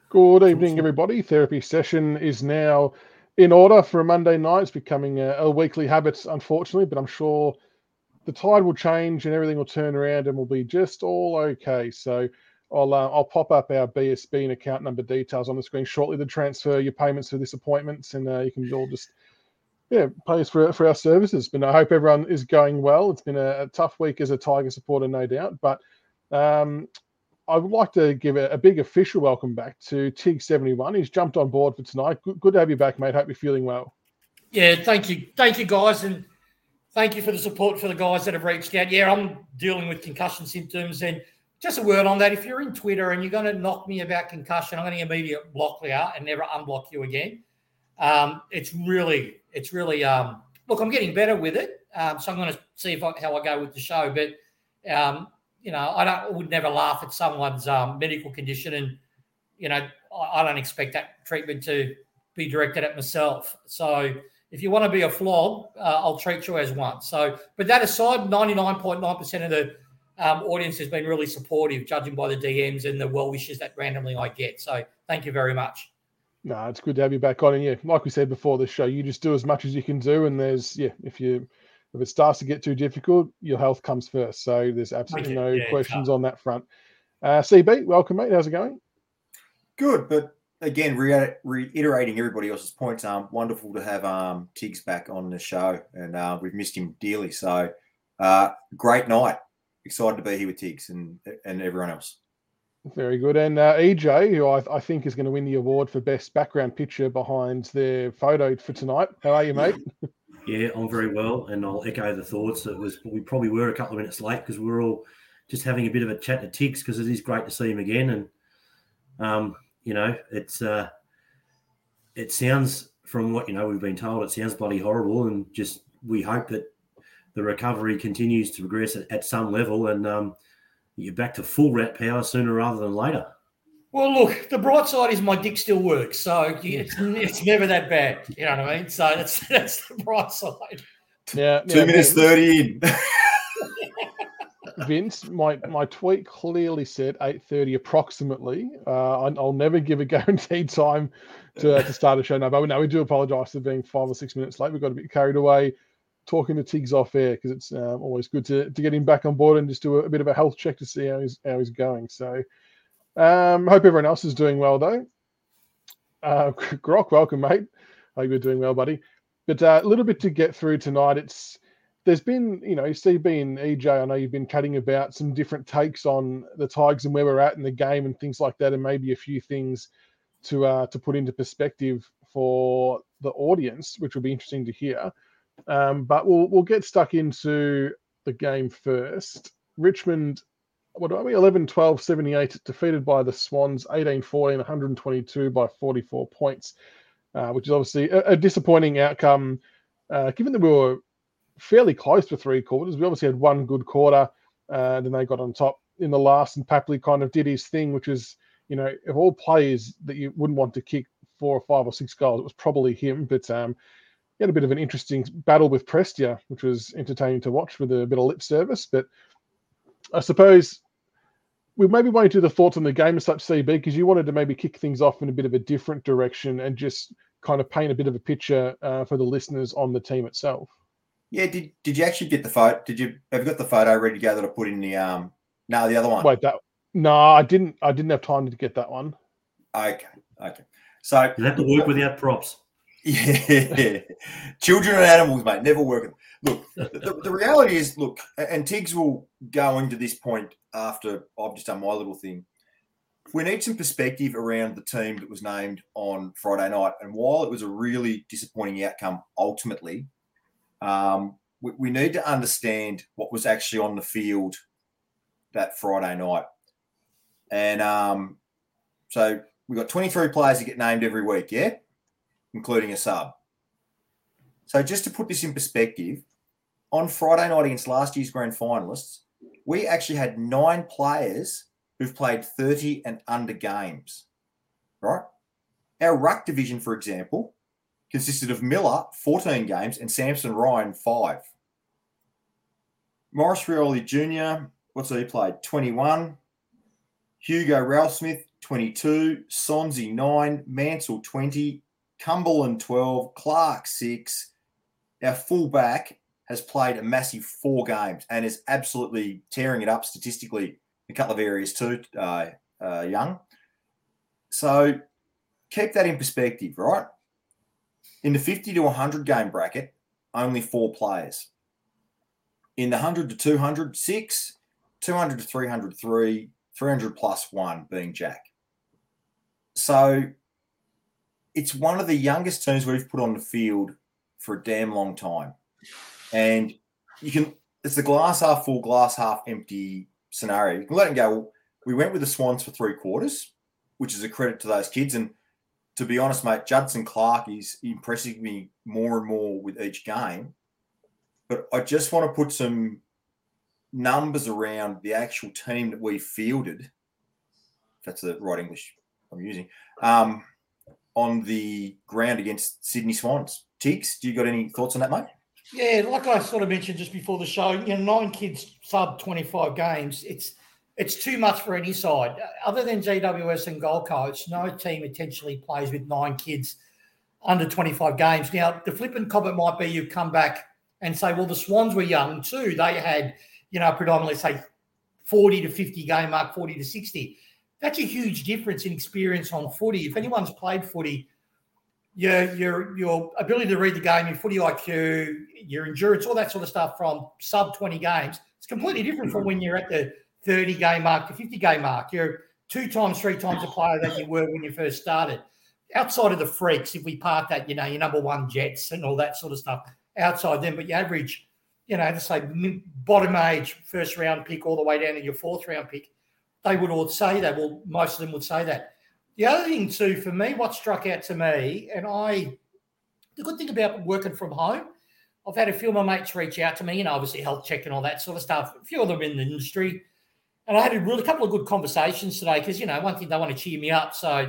Good evening, everybody. Therapy session is now in order for a Monday night. It's becoming a weekly habit, unfortunately, but I'm sure the tide will change and everything will turn around and we'll be just all okay. So I'll pop up our BSB and account number details on the screen shortly to transfer your payments for this appointment, and you can all just pay us for our services. But I hope everyone is going well. It's been a tough week as a Tiger supporter, no doubt, but I would like to give a big official welcome back to Tig71. He's jumped on board for tonight. Good to have you back, mate. Hope you're feeling well. Yeah, thank you, guys, and thank you for the support for the guys that have reached out. Yeah, I'm dealing with concussion symptoms, and just a word on that. If you're in Twitter and you're going to knock me about concussion, I'm going to immediately block you out and never unblock you again. It's really. Look, I'm getting better with it, so I'm going to see how I go with the show, but. I would never laugh at someone's medical condition, and I don't expect that treatment to be directed at myself. So if you want to be a flog, I'll treat you as one. So, but that aside, 99.9% of the audience has been really supportive, judging by the DMs and the well wishes that randomly I get. So thank you very much. No, it's good to have you back on. And like we said before the show, you just do as much as you can do, and there's if it starts to get too difficult, your health comes first. So there's absolutely no questions on that front. CB, welcome, mate. How's it going? Good, but again, reiterating everybody else's points, wonderful to have Tiggs back on the show, and we've missed him dearly. So great night. Excited to be here with Tiggs and everyone else. Very good. And EJ, who I think is going to win the award for best background picture behind their photo for tonight. How are you, mate? Yeah, I'm very well, and I'll echo the thoughts. We probably were a couple of minutes late because we were all just having a bit of a chat to Tiggs, because it is great to see him again. And it sounds, from what we've been told, it sounds bloody horrible, and just we hope that the recovery continues to progress at some level, and you're back to full rat power sooner rather than later. Well, look, the bright side is my dick still works, so it's never that bad. You know what I mean? So that's the bright side. Yeah, 2 minutes 30 in. Vince, my tweet clearly said 8:30 approximately. I'll never give a guaranteed time to start a show now, but no, we do apologise for being 5 or 6 minutes late. We got a bit carried away talking to Tiggs off air, because it's always good to get him back on board and just do a bit of a health check to see how he's going. So. Hope everyone else is doing well, though. Grok, welcome, mate. Hope you're doing well, buddy. But a little bit to get through tonight. There's been, CB and EJ, I know you've been chatting about some different takes on the Tigers and where we're at in the game and things like that, and maybe a few things to put into perspective for the audience, which will be interesting to hear. But we'll get stuck into the game first. Richmond, what are we? 11-12-78, defeated by the Swans, 18-14, 122 by 44 points, which is obviously a disappointing outcome, given that we were fairly close for three quarters. We obviously had one good quarter, then they got on top in the last, and Papley kind of did his thing, which is, of all players that you wouldn't want to kick 4 or 5 or 6 goals, it was probably him. But he had a bit of an interesting battle with Prestia, which was entertaining to watch with a bit of lip service. But I suppose we maybe wanted to do the thoughts on the game as such, CB, because you wanted to maybe kick things off in a bit of a different direction and just kind of paint a bit of a picture for the listeners on the team itself. Yeah, did you actually get the photo? Have you got the photo ready to go that I put in the the other one? Wait, no, I didn't have time to get that one. Okay. So you have to work without props. Yeah, children and animals, mate, never working. Look, the reality is, and Tiggs will go into this point after I've just done my little thing. We need some perspective around the team that was named on Friday night, and while it was a really disappointing outcome ultimately, we need to understand what was actually on the field that Friday night. And so we've got 23 players that get named every week, yeah? Including a sub. So just to put this in perspective, on Friday night against last year's grand finalists, we actually had 9 players who've played 30 and under games, right? Our ruck division, for example, consisted of Miller, 14 games, and Samson Ryan, 5. Morris Rioli Jr., what's he played? 21. Hugo Ralphsmith, 22, Sonsie 9, Mansell 20, Cumberland 12, Clark 6. Our fullback has played a massive 4 games and is absolutely tearing it up statistically in a couple of areas too, Young. So keep that in perspective, right? In the 50 to 100 game bracket, only 4 players. In the 100 to 200, 6, 200 to 300, 3, 300 plus 1 being Jack. So it's one of the youngest teams we've put on the field for a damn long time. And it's the glass half full, glass half empty scenario. You can let them go, well, we went with the Swans for 3 quarters, which is a credit to those kids. And to be honest, mate, Judson Clark is impressing me more and more with each game. But I just want to put some numbers around the actual team that we fielded, if that's the right English I'm using, on the ground against Sydney Swans. Tiggs, do you got any thoughts on that, mate? Yeah, like I sort of mentioned just before the show, 9 kids sub 25 games. It's too much for any side. Other than GWS and Gold Coast, no team intentionally plays with 9 kids under 25 games. Now, the flippant comment might be you come back and say, well, the Swans were young too. They had, predominantly, say, 40 to 50 game mark, 40 to 60. That's a huge difference in experience on footy. If anyone's played footy, your ability to read the game, your footy IQ, your endurance, all that sort of stuff from sub 20 games, it's completely different from when you're at the 30 game mark to 50 game mark. You're 2 times, 3 times the player that you were when you first started. Outside of the freaks, if we park that, your number 1 Jets and all that sort of stuff outside them, but your average, let's say bottom age, first round pick all the way down to your 4th round pick, they would all say that. Well, most of them would say that. The other thing too, for me, what struck out to me, and the good thing about working from home, I've had a few of my mates reach out to me, obviously health check and all that sort of stuff. A few of them in the industry. And I had a couple of good conversations today because, one thing, they want to cheer me up. So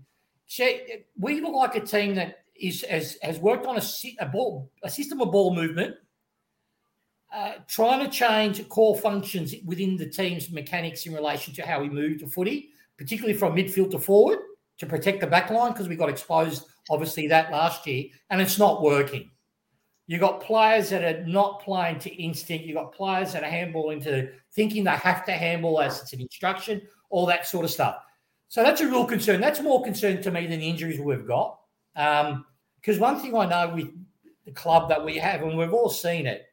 we look like a team that has worked on a system of ball movement, trying to change core functions within the team's mechanics in relation to how we move to footy, particularly from midfield to forward to protect the back line because we got exposed, obviously, that last year, and it's not working. You've got players that are not playing to instinct. You've got players that are handballing to thinking they have to handball as it's an instruction, all that sort of stuff. So that's a real concern. That's more concern to me than the injuries we've got. Because one thing I know with the club that we have, and we've all seen it,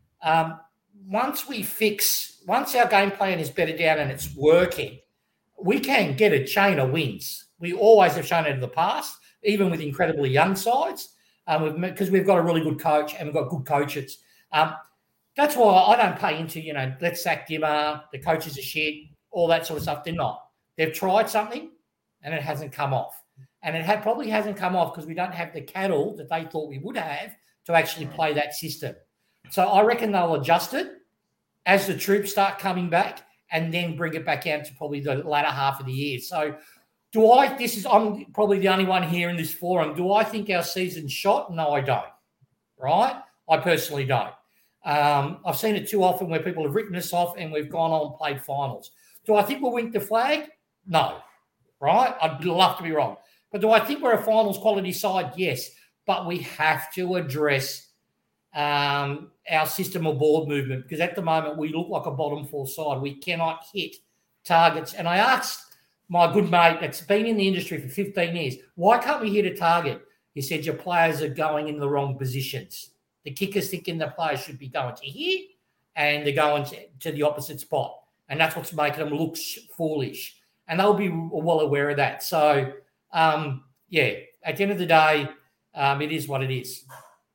once our game plan is bedded down and it's working, we can get a chain of wins. We always have shown it in the past, even with incredibly young sides. Because we've got a really good coach and we've got good coaches. That's why I don't pay into, let's sack Dimmer, the coaches are shit, all that sort of stuff. They're not. They've tried something and it hasn't come off. And it probably hasn't come off because we don't have the cattle that they thought we would have to actually play that system. So I reckon they'll adjust it as the troops start coming back and then bring it back out to probably the latter half of the year. So I'm probably the only one here in this forum. Do I think our season's shot? No, I don't. Right? I personally don't. I've seen it too often where people have written us off and we've gone on and played finals. Do I think we'll win the flag? No. Right? I'd love to be wrong. But do I think we're a finals quality side? Yes. But we have to address our system of ball movement because at the moment we look like a bottom 4 side. We cannot hit targets. And I asked my good mate that's been in the industry for 15 years, why can't we hit a target? He said, your players are going in the wrong positions. The kickers thinking the players should be going to here and they're going to the opposite spot. And that's what's making them look foolish. And they'll be well aware of that. So, at the end of the day, it is what it is.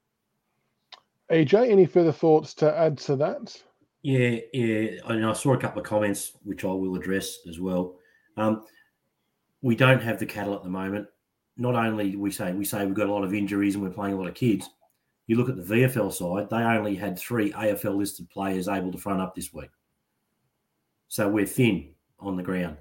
AJ, any further thoughts to add to that? Yeah. I saw a couple of comments, which I will address as well. We don't have the cattle at the moment. Not only we say we've got a lot of injuries and we're playing a lot of kids. You look at the VFL side, they only had 3 AFL listed players able to front up this week. So we're thin on the ground.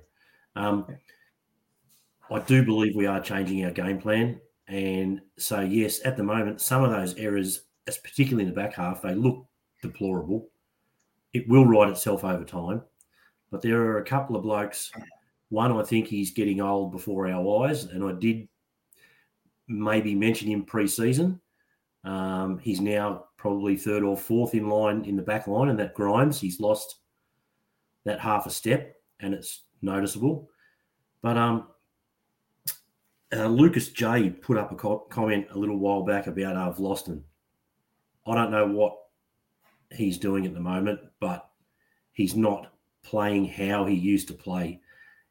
I do believe we are changing our game plan. And so, yes, at the moment, some of those errors, particularly in the back half, they look deplorable. It will right itself over time. But there are a couple of blokes One, I think he's getting old before our eyes, and I did maybe mention him pre-season. He's now probably third or fourth in line in the back line, and that Grimes, he's lost that half a step, and it's noticeable. But Lucas J put up a comment a little while back about Vlastuin. I don't know what he's doing at the moment, but he's not playing how he used to play.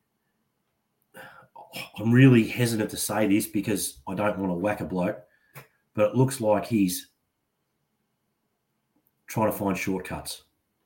I'm really hesitant to say this because I don't want to whack a bloke, but it looks like he's trying to find shortcuts.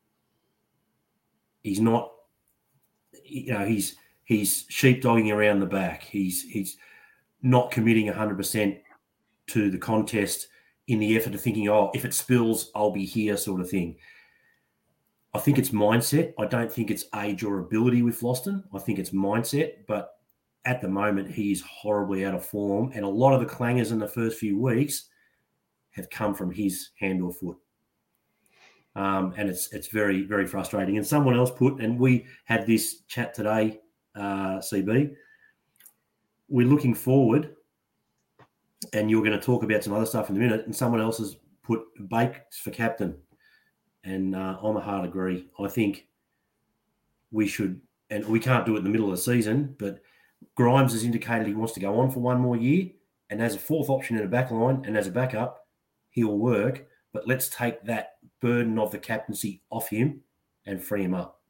He's not, he's sheepdogging around the back. He's not committing 100% to the contest in the effort of thinking, if it spills, I'll be here sort of thing. I think it's mindset. I don't think it's age or ability with Vlastuin. I think it's mindset, but at the moment, he is horribly out of form, and a lot of the clangers in the first few weeks have come from his hand or foot. And it's very, very frustrating. And someone else put, and we had this chat today, CB, we're looking forward, and you're going to talk about some other stuff in a minute, and someone else has put Bakes for captain. And I'm a hard agree. I think we should, and we can't do it in the middle of the season, but Grimes has indicated he wants to go on for one more year, and as a fourth option in a back line and as a backup, he'll work. But let's take that burden of the captaincy off him and free him up.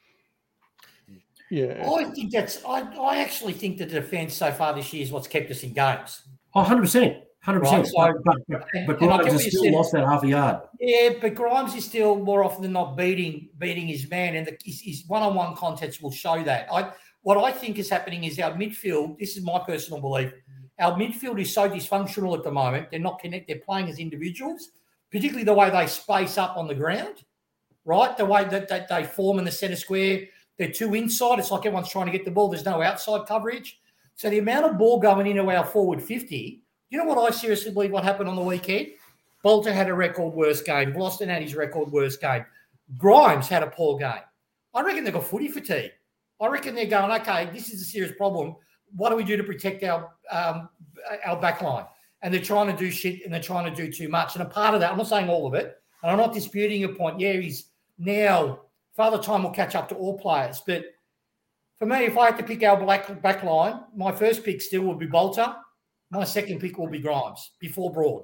Yeah. I actually think the defence so far this year is what's kept us in games. Oh, 100%. 100%. Right, so, but Grimes has still lost that half a yard. Yeah, but Grimes is still more often than not beating his man, and his one-on-one contests will show that. What I think is happening is our midfield, this is my personal belief, our midfield is so dysfunctional at the moment. They're not connected. They're playing as individuals, particularly the way they space up on the ground, right? The way that they form in the centre square. They're too inside. It's like everyone's trying to get the ball. There's no outside coverage. So the amount of ball going into our forward 50, you know what I seriously believe what happened on the weekend? Bolter had a record worst game. Vlastuin had his record worst game. Grimes had a poor game. I reckon they've got footy fatigue. I reckon they're going, okay, this is a serious problem. What do we do to protect our back line? And they're trying to do shit and they're trying to do too much. And a part of that, I'm not saying all of it, and I'm not disputing your point. Yeah, he's now, Father Time will catch up to all players. But for me, if I had to pick our back line, my first pick still would be Bolter. My second pick will be Grimes before Broad.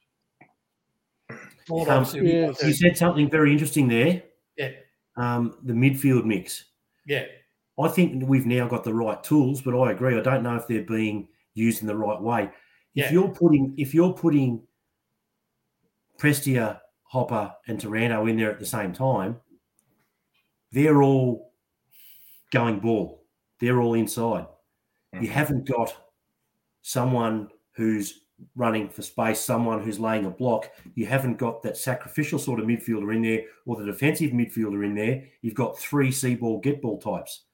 You said something very interesting there. Yeah. The midfield mix. Yeah. I think we've now got the right tools, but I agree. I don't know if they're being used in the right way. Yeah. If you're putting Prestia, Hopper, and Taranto in there at the same time, they're all going ball. They're all inside. Mm-hmm. You haven't got someone who's running for space, someone who's laying a block. You haven't got that sacrificial sort of midfielder in there or the defensive midfielder in there. You've got three see-ball, get-ball types.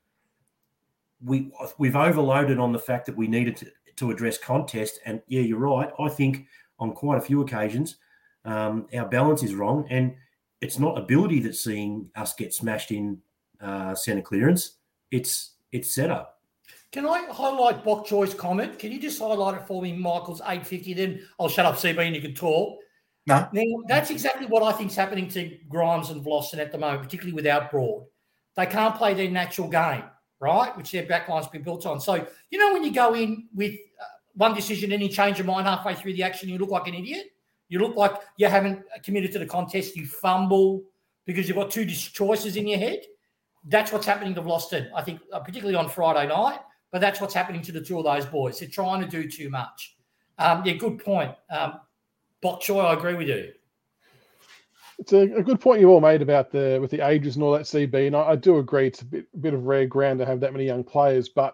We've overloaded on the fact that we needed to address contest. And, yeah, you're right. I think on quite a few occasions our balance is wrong. And it's not ability that's seeing us get smashed in centre clearance. It's setup. Can I highlight Bok Choi's comment? Can you just highlight it for me, Michael's 850? Then I'll shut up, CB, and you can talk. No. Now, that's exactly what I think is happening to Grimes and Vlastuin at the moment, particularly without Broad. They can't play their natural game, right, which their backline's been built on. So, you know when you go in with one decision and you change your mind halfway through the action, you look like an idiot? You look like you haven't committed to the contest. You fumble because you've got two choices in your head. That's what's happening to Vlastuin, I think, particularly on Friday night. But that's what's happening to the two of those boys. They're trying to do too much. Yeah, good point. Bok Choi, I agree with you. It's a good point you all made about with the ages and all that, CB, and I do agree it's a bit of rare ground to have that many young players, but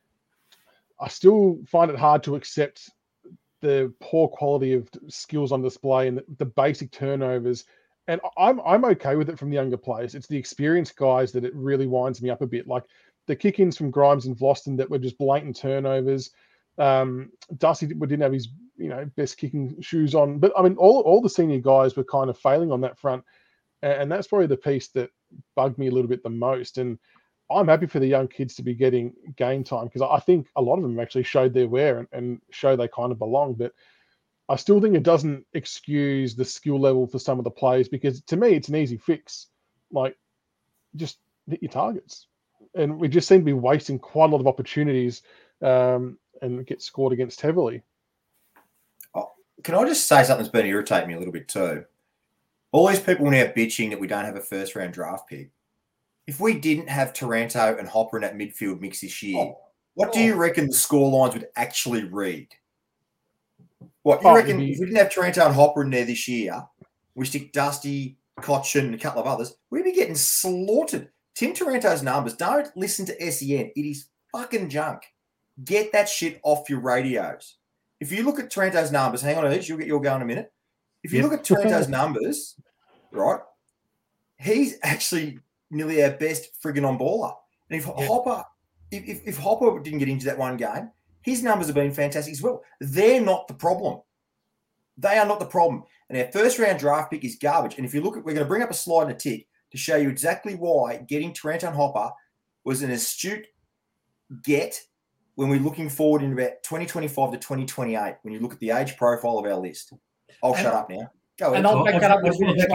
I still find it hard to accept the poor quality of skills on display and the basic turnovers. And I'm okay with it from the younger players. It's the experienced guys that it really winds me up a bit. Like the kick-ins from Grimes and Vlastuin that were just blatant turnovers. Dusty didn't have his best kicking shoes on, but I mean all the senior guys were kind of failing on that front, and that's probably the piece that bugged me a little bit the most. And I'm happy for the young kids to be getting game time because I think a lot of them actually showed their wear and show they kind of belong. But I still think it doesn't excuse the skill level for some of the players because to me, it's an easy fix. Like, just hit your targets. And we just seem to be wasting quite a lot of opportunities and get scored against heavily. Oh, can I just say something that's been irritating me a little bit too? All these people now bitching that we don't have a first-round draft pick. If we didn't have Taranto and Hopper in that midfield mix this year, what do you reckon the score lines would actually read? What you reckon if we didn't have Taranto and Hopper in there this year, we stick Dusty, Cochin, and a couple of others, we'd be getting slaughtered. Tim Taranto's numbers, don't listen to SEN. It is fucking junk. Get that shit off your radios. If you look at Taranto's numbers, hang on, you'll get your go in a minute. If you look at Taranto's numbers, right, he's actually nearly our best friggin' on baller. And if Hopper, if Hopper didn't get into that one game, his numbers have been fantastic as well. They're not the problem. They are not the problem. And our first round draft pick is garbage. And if you look at, we're going to bring up a slide in a tick to show you exactly why getting Taranto and Hopper was an astute get when we're looking forward in about 2025 to 2028, when you look at the age profile of our list. I'll shut up now. Go ahead. And I'll back that up with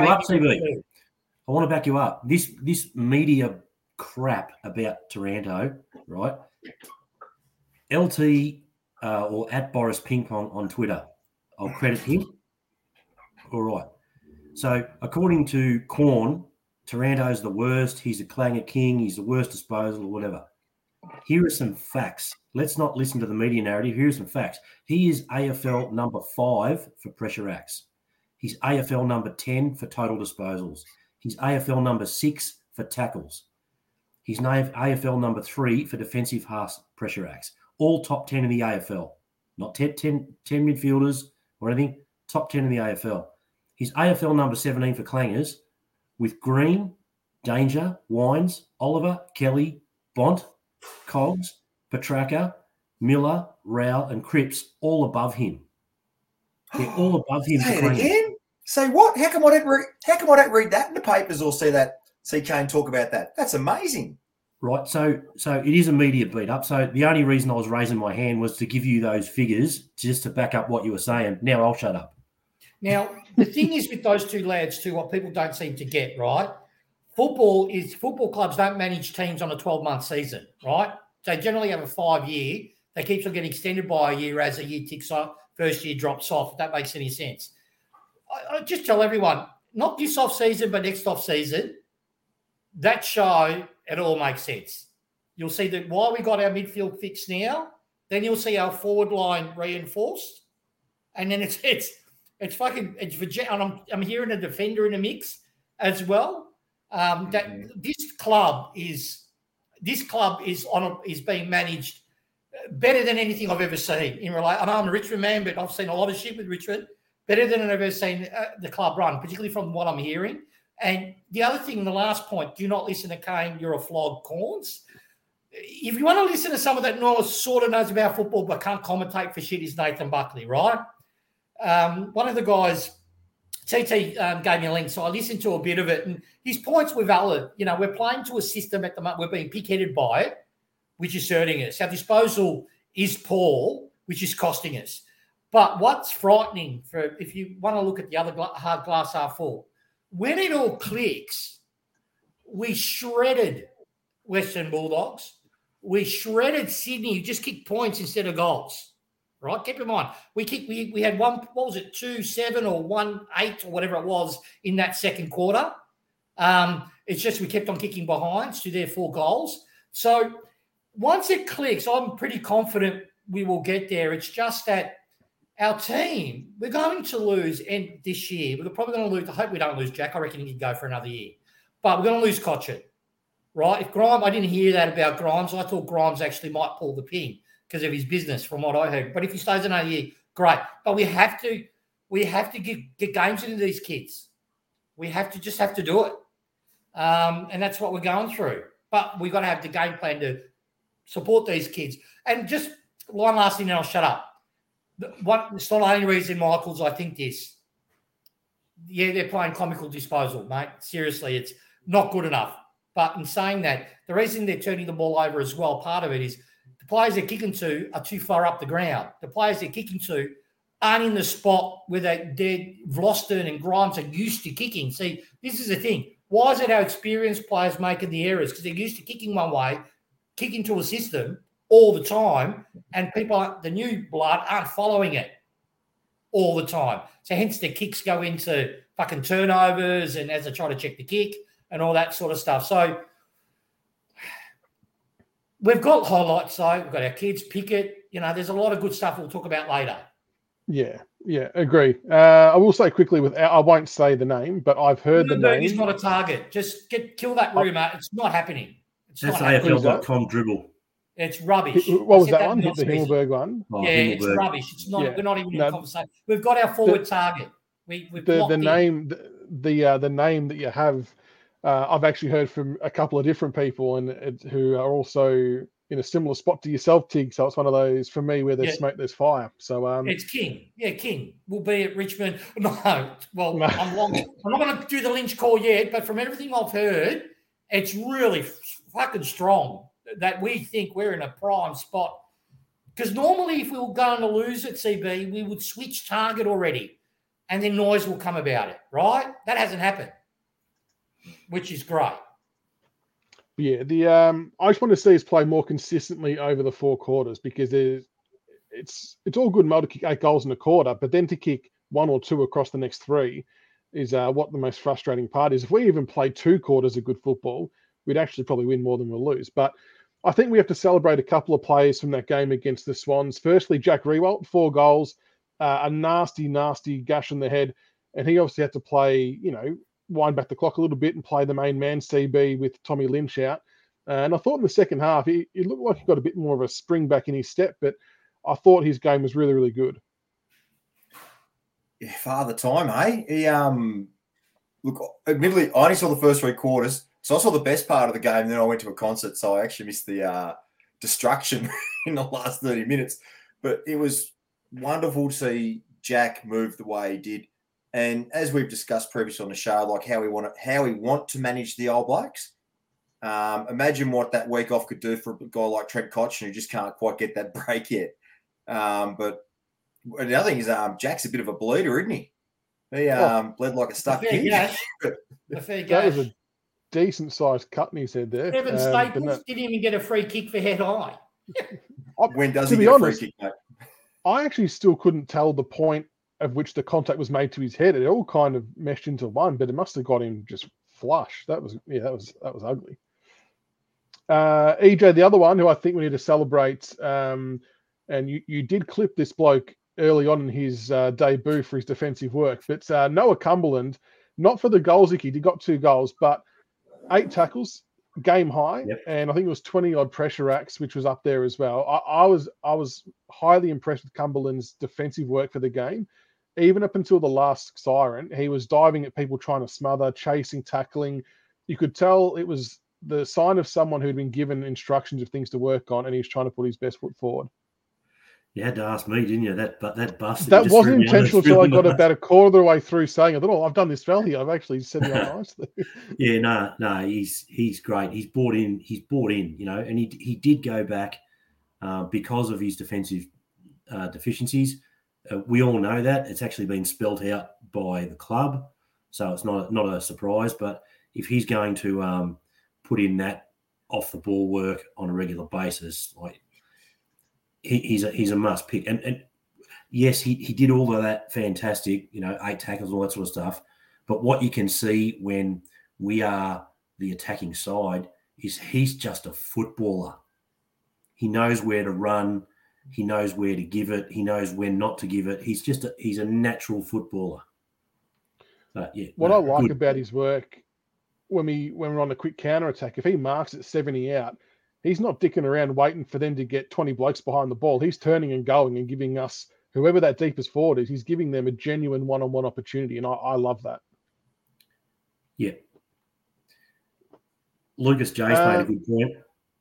I want to back you up. This media crap about Taranto, right? LT or at Boris Ping Pong on Twitter. I'll credit him. All right. So according to Corn, Taranto's the worst. He's a clanger king. He's the worst disposal or whatever. Here are some facts. Let's not listen to the media narrative. Here are some facts. He is AFL number 5 for pressure acts. He's AFL number 10 for total disposals. He's AFL number 6 for tackles. He's AFL number 3 for defensive half pressure acts. All top 10 in the AFL. Not 10 midfielders or anything. Top 10 in the AFL. He's AFL number 17 for clangers with Green, Danger, Wines, Oliver, Kelly, Bont, Cogs, Petraka, Miller, Rowell, and Cripps all above him. They're all above him. Say it again? Say what? How come I don't read that in the papers or see Kane talk about that? That's amazing. Right. So it is a media beat up. So the only reason I was raising my hand was to give you those figures just to back up what you were saying. Now I'll shut up. Now, the thing is with those two lads too, what people don't seem to get, right? Football clubs don't manage teams on a 12-month season, right? They generally have a 5-year. They keep on getting extended by a year as a year ticks off, first year drops off, if that makes any sense. I just tell everyone, not this off-season, but next off-season, that show, it all makes sense. You'll see that why we got our midfield fixed now, then you'll see our forward line reinforced, and then it's and I'm hearing a defender in the mix as well. That this club is being managed better than anything I've ever seen. I know I'm a Richmond man, but I've seen a lot of shit with Richmond. Better than I've ever seen the club run, particularly from what I'm hearing. And the other thing, the last point, do not listen to Kane. You're a flawed Corns. If you want to listen to someone that sort of knows about football but can't commentate for shit, is Nathan Buckley, right? One of the guys, TT gave me a link, so I listened to a bit of it, and his points were valid. You know, we're playing to a system at the moment, we're being pig-headed by it, which is hurting us. Our disposal is poor, which is costing us. But what's frightening, if you want to look at the other hard glass half full, when it all clicks, we shredded Western Bulldogs. We shredded Sydney, who just kicked points instead of goals. Right? Keep in mind, we had 2-7 or 1-8 or whatever it was in that second quarter. It's just we kept on kicking behinds to their 4 goals. So once it clicks, I'm pretty confident we will get there. It's just that our team, we're going to lose this year. We're probably going to lose. I hope we don't lose Jack. I reckon he can go for another year. But we're going to lose Cochin, right? If Grimes, I didn't hear that about Grimes. I thought Grimes actually might pull the pin because of his business, from what I heard. But if he stays another year, great. But we have to get games into these kids. We have to do it. And that's what we're going through. But we've got to have the game plan to support these kids. And just one last thing, and I'll shut up. It's not the only reason, Michaels, I think this. Yeah, they're playing comical disposal, mate. Seriously, it's not good enough. But in saying that, the reason they're turning the ball over as well, part of it is the players they're kicking to are too far up the ground. The players they're kicking to aren't in the spot where Vlosten and Grimes are used to kicking. See, this is the thing. Why is it our experienced players making the errors? Because they're used to kicking one way, kicking to a system all the time, and people, the new blood, aren't following it all the time. So hence the kicks go into fucking turnovers and as they try to check the kick and all that sort of stuff. So we've got highlights, though. We've got our kids, Pickett. You know, there's a lot of good stuff we'll talk about later. Yeah, agree. I will say quickly, I won't say the name, but I've heard the name. He's not a target. Just kill that rumour. It's not happening. That's AFL.com dribble. It's rubbish. What was that one? The Himmelberg one? Oh, yeah, Himmelberg. It's rubbish. It's not. Yeah. We're not even in conversation. We've got our forward target. The name that you have, I've actually heard from a couple of different people and who are also in a similar spot to yourself, Tig. So it's one of those for me where there's smoke, there's fire. So it's King. Yeah, King will be at Richmond. No, well, no. I'm not going to do the Lynch call yet, but from everything I've heard, it's really fucking strong that we think we're in a prime spot. Because normally, if we were going to lose at CB, we would switch target already, and then noise will come about it. Right? That hasn't happened, which is great. Yeah, I just want to see us play more consistently over the 4 quarters because it's all good and well to kick 8 goals in a quarter, but then to kick 1 or 2 across the next 3 is what the most frustrating part is. If we even play 2 quarters of good football, we'd actually probably win more than we'll lose. But I think we have to celebrate a couple of players from that game against the Swans. Firstly, Jack Riewoldt, 4 goals, a nasty, nasty gash on the head, and he obviously had to play, wind back the clock a little bit and play the main man CB with Tommy Lynch out. And I thought in the second half, he looked like he got a bit more of a spring back in his step, but I thought his game was really, really good. Yeah, Father Time, eh? He, look, admittedly, I only saw the first 3 quarters, so I saw the best part of the game, then I went to a concert, so I actually missed the destruction in the last 30 minutes. But it was wonderful to see Jack move the way he did. And as we've discussed previously on the show, like how we want to manage the All Blacks. Imagine what that week off could do for a guy like Trent Cotchin, who just can't quite get that break yet. But the other thing is, Jack's a bit of a bleeder, isn't he? He bled like a stuck pig. That was a decent-sized cut in his head there. Kevin Staples didn't even get a free kick for head high. When does he get a free kick, mate? I actually still couldn't tell the point of which the contact was made to his head. It all kind of meshed into one, but it must have got him just flush. That was ugly. EJ, the other one who I think we need to celebrate, and you did clip this bloke early on in his debut for his defensive work, but Noah Cumberland, not for the goals he kicked, he got 2 goals, but 8 tackles, game high, and I think it was 20-odd pressure acts, which was up there as well. I was highly impressed with Cumberland's defensive work for the game. Even up until the last siren, he was diving at people trying to smother, chasing, tackling. You could tell it was the sign of someone who'd been given instructions of things to work on, and he was trying to put his best foot forward. You had to ask me, didn't you? That bust. That wasn't intentional until I got about a quarter of the way through saying, I thought, I've done this value. I've actually said it nicely. Yeah, no, he's great. He's bought in, and he did go back because of his defensive deficiencies. We all know that. It's actually been spelled out by the club, so it's not a surprise. But if he's going to put in that off the ball work on a regular basis, like he's a must pick. And yes, he did all of that fantastic, 8 tackles, all that sort of stuff. But what you can see when we are the attacking side is he's just a footballer. He knows where to run. He knows where to give it. He knows when not to give it. He's a natural footballer. What I like about his work when we're on a quick counter attack, if he marks it 70 out, he's not dicking around waiting for them to get 20 blokes behind the ball. He's turning and going and giving us, whoever that deepest forward is, he's giving them a genuine one-on-one opportunity, and I love that. Yeah. Lucas Jay's made a good point.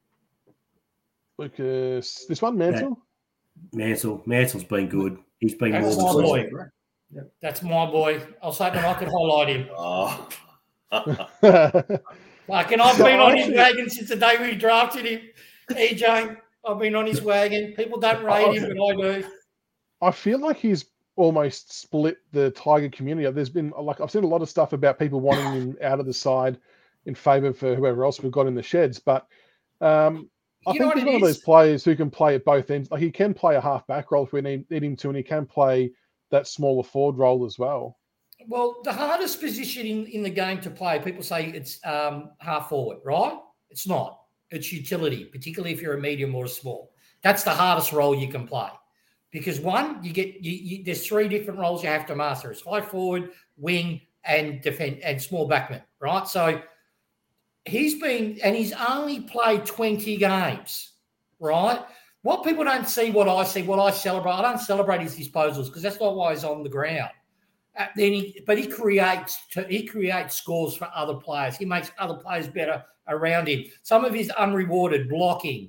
Lucas, this one, Mansell? Mansell's been good. He's been That's more my boy. That's my boy. I was hoping I could highlight him. Fucking, I've been on his wagon since the day we drafted him. EJ, I've been on his wagon. People don't rate him, but I do. I feel like he's almost split the Tiger community. There's been I've seen a lot of stuff about people wanting him out of the side in favour for whoever else we've got in the sheds. But I think he's one of those players who can play at both ends. Like, he can play a half-back role if we need him to, and he can play that smaller forward role as well. Well, the hardest position in the game to play, people say it's half forward, right? It's not. It's utility, particularly if you're a medium or a small. That's the hardest role you can play. Because one, there's three different roles you have to master. It's high forward, wing, and defend, and small backman, right? So he's only played 20 games, right? What people don't see, what I see, what I celebrate, I don't celebrate his disposals because that's not why he's on the ground. But he creates scores for other players. He makes other players better around him. Some of his unrewarded blocking,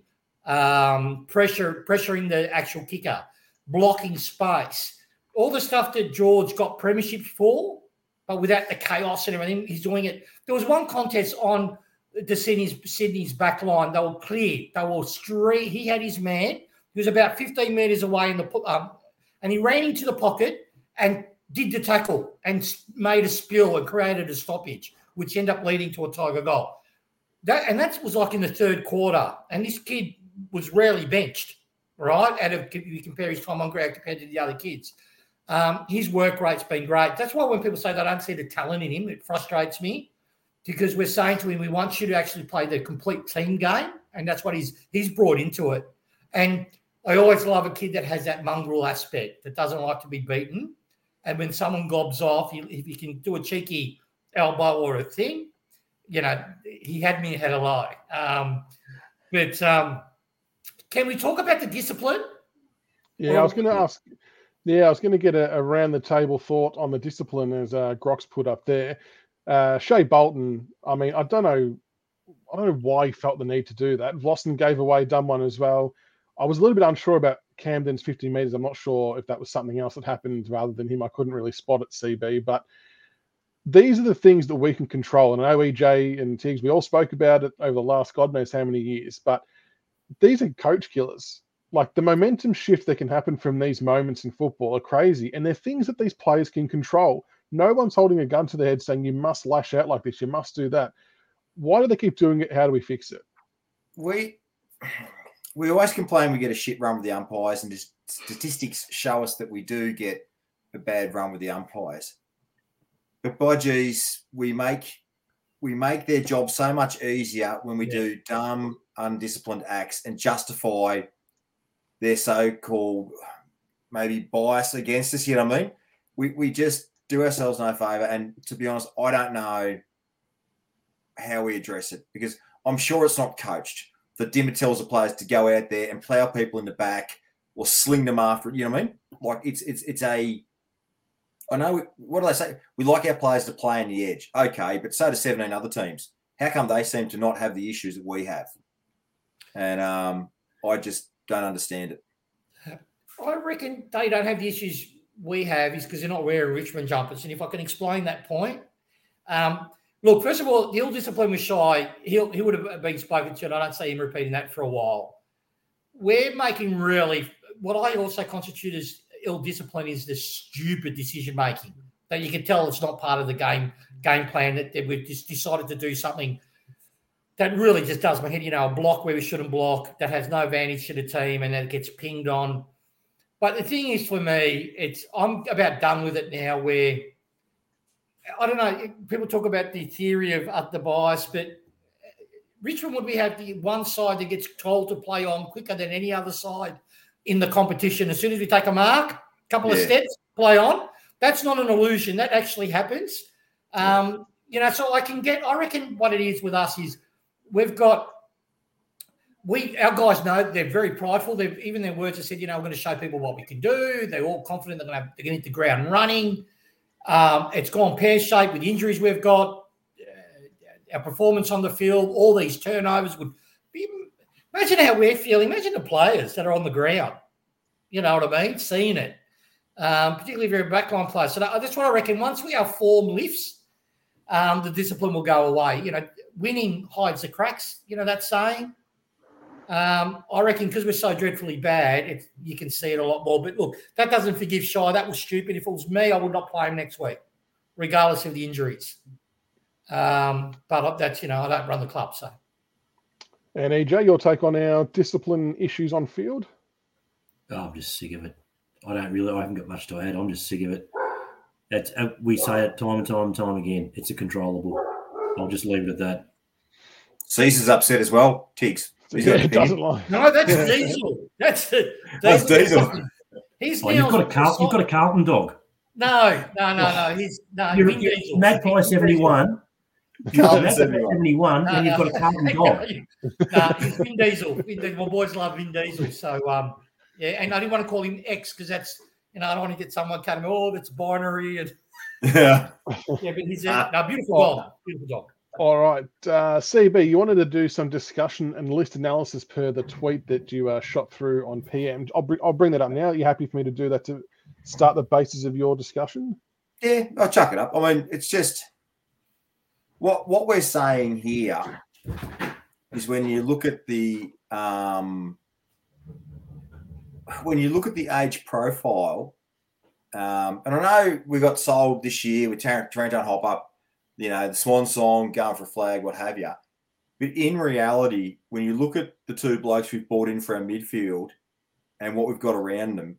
pressuring the actual kicker, blocking space, all the stuff that George got premierships for, but without the chaos and everything, he's doing it. There was one contest on the Sydney's back line. They were clear. They were straight. He had his man. He was about 15 metres away and he ran into the pocket and did the tackle and made a spill and created a stoppage, which ended up leading to a Tiger goal. That was like in the third quarter. And this kid was rarely benched, right? If you compare his time on ground compared to the other kids. His work rate's been great. That's why when people say they don't see the talent in him, it frustrates me because we're saying to him, we want you to actually play the complete team game. And that's what he's brought into it. And I always love a kid that has that mongrel aspect, that doesn't like to be beaten. And when someone gobs off, if you can do a cheeky elbow or a thing, he had me at hello. But can we talk about the discipline? Yeah, I was going to ask. Yeah, I was going to get a round-the-table thought on the discipline as Grox put up there. Shea Bolton, I mean, I don't know why he felt the need to do that. Vlossen gave away dumb one as well. I was a little bit unsure about Camden's 50 metres. I'm not sure if that was something else that happened rather than him. I couldn't really spot it, CB. But these are the things that we can control. And I know EJ and Tiggs, we all spoke about it over the last God knows how many years. But these are coach killers. Like, the momentum shift that can happen from these moments in football are crazy. And they're things that these players can control. No one's holding a gun to their head saying you must lash out like this, you must do that. Why do they keep doing it? How do we fix it? We always complain we get a shit run with the umpires, and just statistics show us that we do get a bad run with the umpires. But by geez, we make their job so much easier when we do dumb, undisciplined acts and justify their so-called maybe bias against us. You know what I mean? We just do ourselves no favour. And to be honest, I don't know how we address it because I'm sure it's not coached. The Dimmer tells the players to go out there and plough people in the back or sling them after it. You know what I mean? Like I know, what do they say? We like our players to play on the edge. Okay, but so do 17 other teams. How come they seem to not have the issues that we have? And I just don't understand it. I reckon they don't have the issues we have is because they're not wearing Richmond jumpers. And if I can explain that point, look, first of all, the ill discipline with Shy, he would have been spoken to, and I don't see him repeating that for a while. We're making really what I also constitute as ill discipline is the stupid decision making that you can tell it's not part of the game plan, that we've just decided to do something that really just does my head, a block where we shouldn't block, that has no advantage to the team, and then it gets pinged on. But the thing is, for me, I'm about done with it now where, I don't know, people talk about the theory of the bias, but Richmond would have the one side that gets told to play on quicker than any other side in the competition. As soon as we take a mark, a couple of steps, play on. That's not an illusion. That actually happens. So I reckon what it is with us is our guys know they're very prideful. Even their words have said, we're going to show people what we can do. They're all confident they're going to hit the ground running. It's gone pear-shaped with injuries we've got. Our performance on the field, all these turnovers would be. Imagine how we're feeling. Imagine the players that are on the ground. You know what I mean? Seeing it, particularly if you're a backline player. So that's what I reckon. Once our form lifts, the discipline will go away. winning hides the cracks. You know that saying? I reckon because we're so dreadfully bad, you can see it a lot more. But look, that doesn't forgive Shy. That was stupid. If it was me, I would not play him next week, regardless of the injuries. But that's, I don't run the club, so. And EJ, your take on our discipline issues on field? Oh, I'm just sick of it. I haven't got much to add. I'm just sick of it. We say it time and time and time again. It's a controllable. I'll just leave it at that. Caesar's upset as well, Tiggs. Yeah, doesn't like. No, that's Diesel. That's Diesel. He's you've got a Carlton dog. No. He's Vin Diesel. Magpie 71. Magpie 71, and you've got a Carlton dog. He's Vin Diesel. My boys love Vin Diesel. So, and I didn't want to call him X because that's, I don't want to get someone cutting me, that's binary. And Yeah. But he's a beautiful dog. Beautiful dog. All right. CB, you wanted to do some discussion and list analysis per the tweet that you shot through on PM. I'll bring that up now. Are you happy for me to do that to start the basis of your discussion? Yeah, I'll chuck it up. I mean, it's just what we're saying here is when you look at the age profile, and I know we got sold this year with Taranto Hop Up, the Swan Song, going for a flag, what have you. But in reality, when you look at the two blokes we've brought in for our midfield and what we've got around them,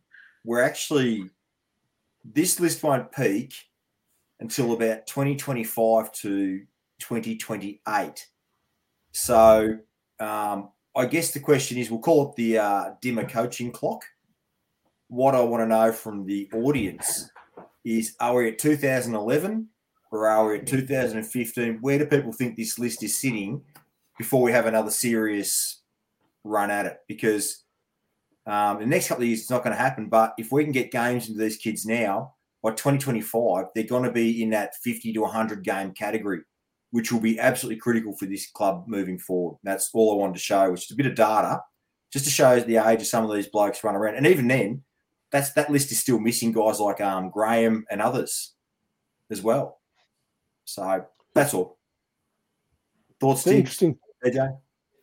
this list won't peak until about 2025 to 2028. So I guess the question is, we'll call it the dimmer coaching clock. What I want to know from the audience is, are we at 2011 or are we at 2015? Where do people think this list is sitting before we have another serious run at it? Because in the next couple of years, it's not going to happen. But if we can get games into these kids now, by 2025, they're going to be in that 50 to 100 game category, which will be absolutely critical for this club moving forward. That's all I wanted to show, which is a bit of data, just to show the age of some of these blokes run around. And even then, that list is still missing guys like Graham and others as well. So that's all. Thoughts, Interesting. AJ?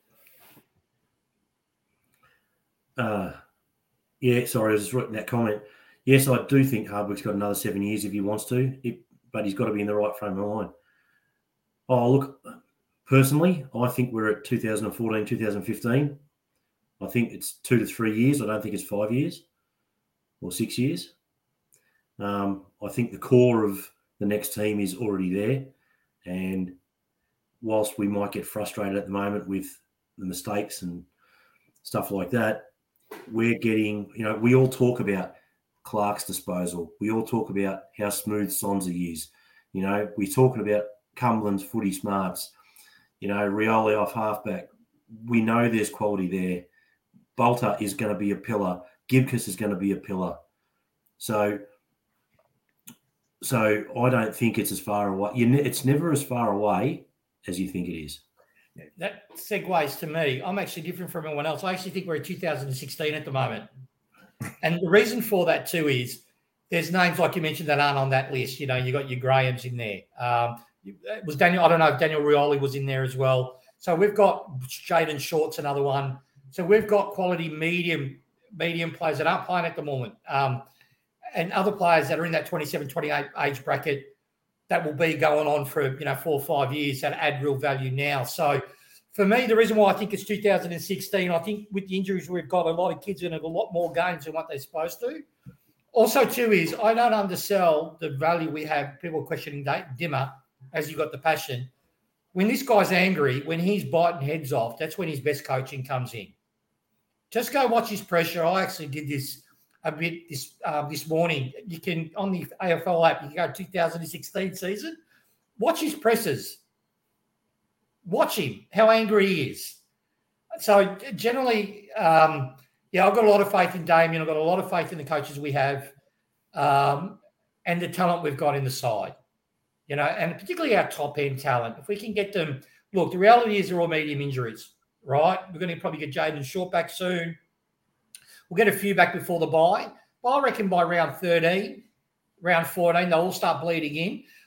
Yeah, sorry, I was just writing that comment. Yes, I do think Hardwick's got another 7 years if he wants to, but he's got to be in the right frame of mind. Oh, look, personally, I think we're at 2014, 2015. I think it's 2 to 3 years. I don't think it's 5 years or 6 years. I think the core of the next team is already there. And whilst we might get frustrated at the moment with the mistakes and stuff like that, we're getting, we all talk about Clark's disposal. We all talk about how smooth Sonza is. We're talking about Cumberland's footy smarts. Rioli off halfback. We know there's quality there. Bolter is going to be a pillar. Gibcus is going to be a pillar. So I don't think it's as far away. It's never as far away as you think it is. That segues to me. I'm actually different from everyone else. I actually think we're in 2016 at the moment. And the reason for that too is there's names like you mentioned that aren't on that list. You got your Grahams in there. It was Daniel. I don't know if Daniel Rioli was in there as well. So we've got Jaden Short's another one. So we've got quality medium players that aren't playing at the moment. And other players that are in that 27, 28 age bracket that will be going on for 4 or 5 years that add real value now. So for me, the reason why I think it's 2016, I think with the injuries we've got, a lot of kids are going to have a lot more games than what they're supposed to. Also, too, is I don't undersell the value we have. People questioning Dimmer as you got the passion. When this guy's angry, when he's biting heads off, that's when his best coaching comes in. Just go watch his pressure. I actually did this a bit this morning. You can, on the AFL app, you can go 2016 season. Watch his presses. Watch him, how angry he is. So generally, I've got a lot of faith in Damien. I've got a lot of faith in the coaches we have and the talent we've got in the side. And particularly our top-end talent. If we can get them – look, the reality is they're all medium injuries, right? We're going to probably get Jaden Short back soon. We'll get a few back before the bye. But I reckon by round 13, round 14, they'll all start bleeding in.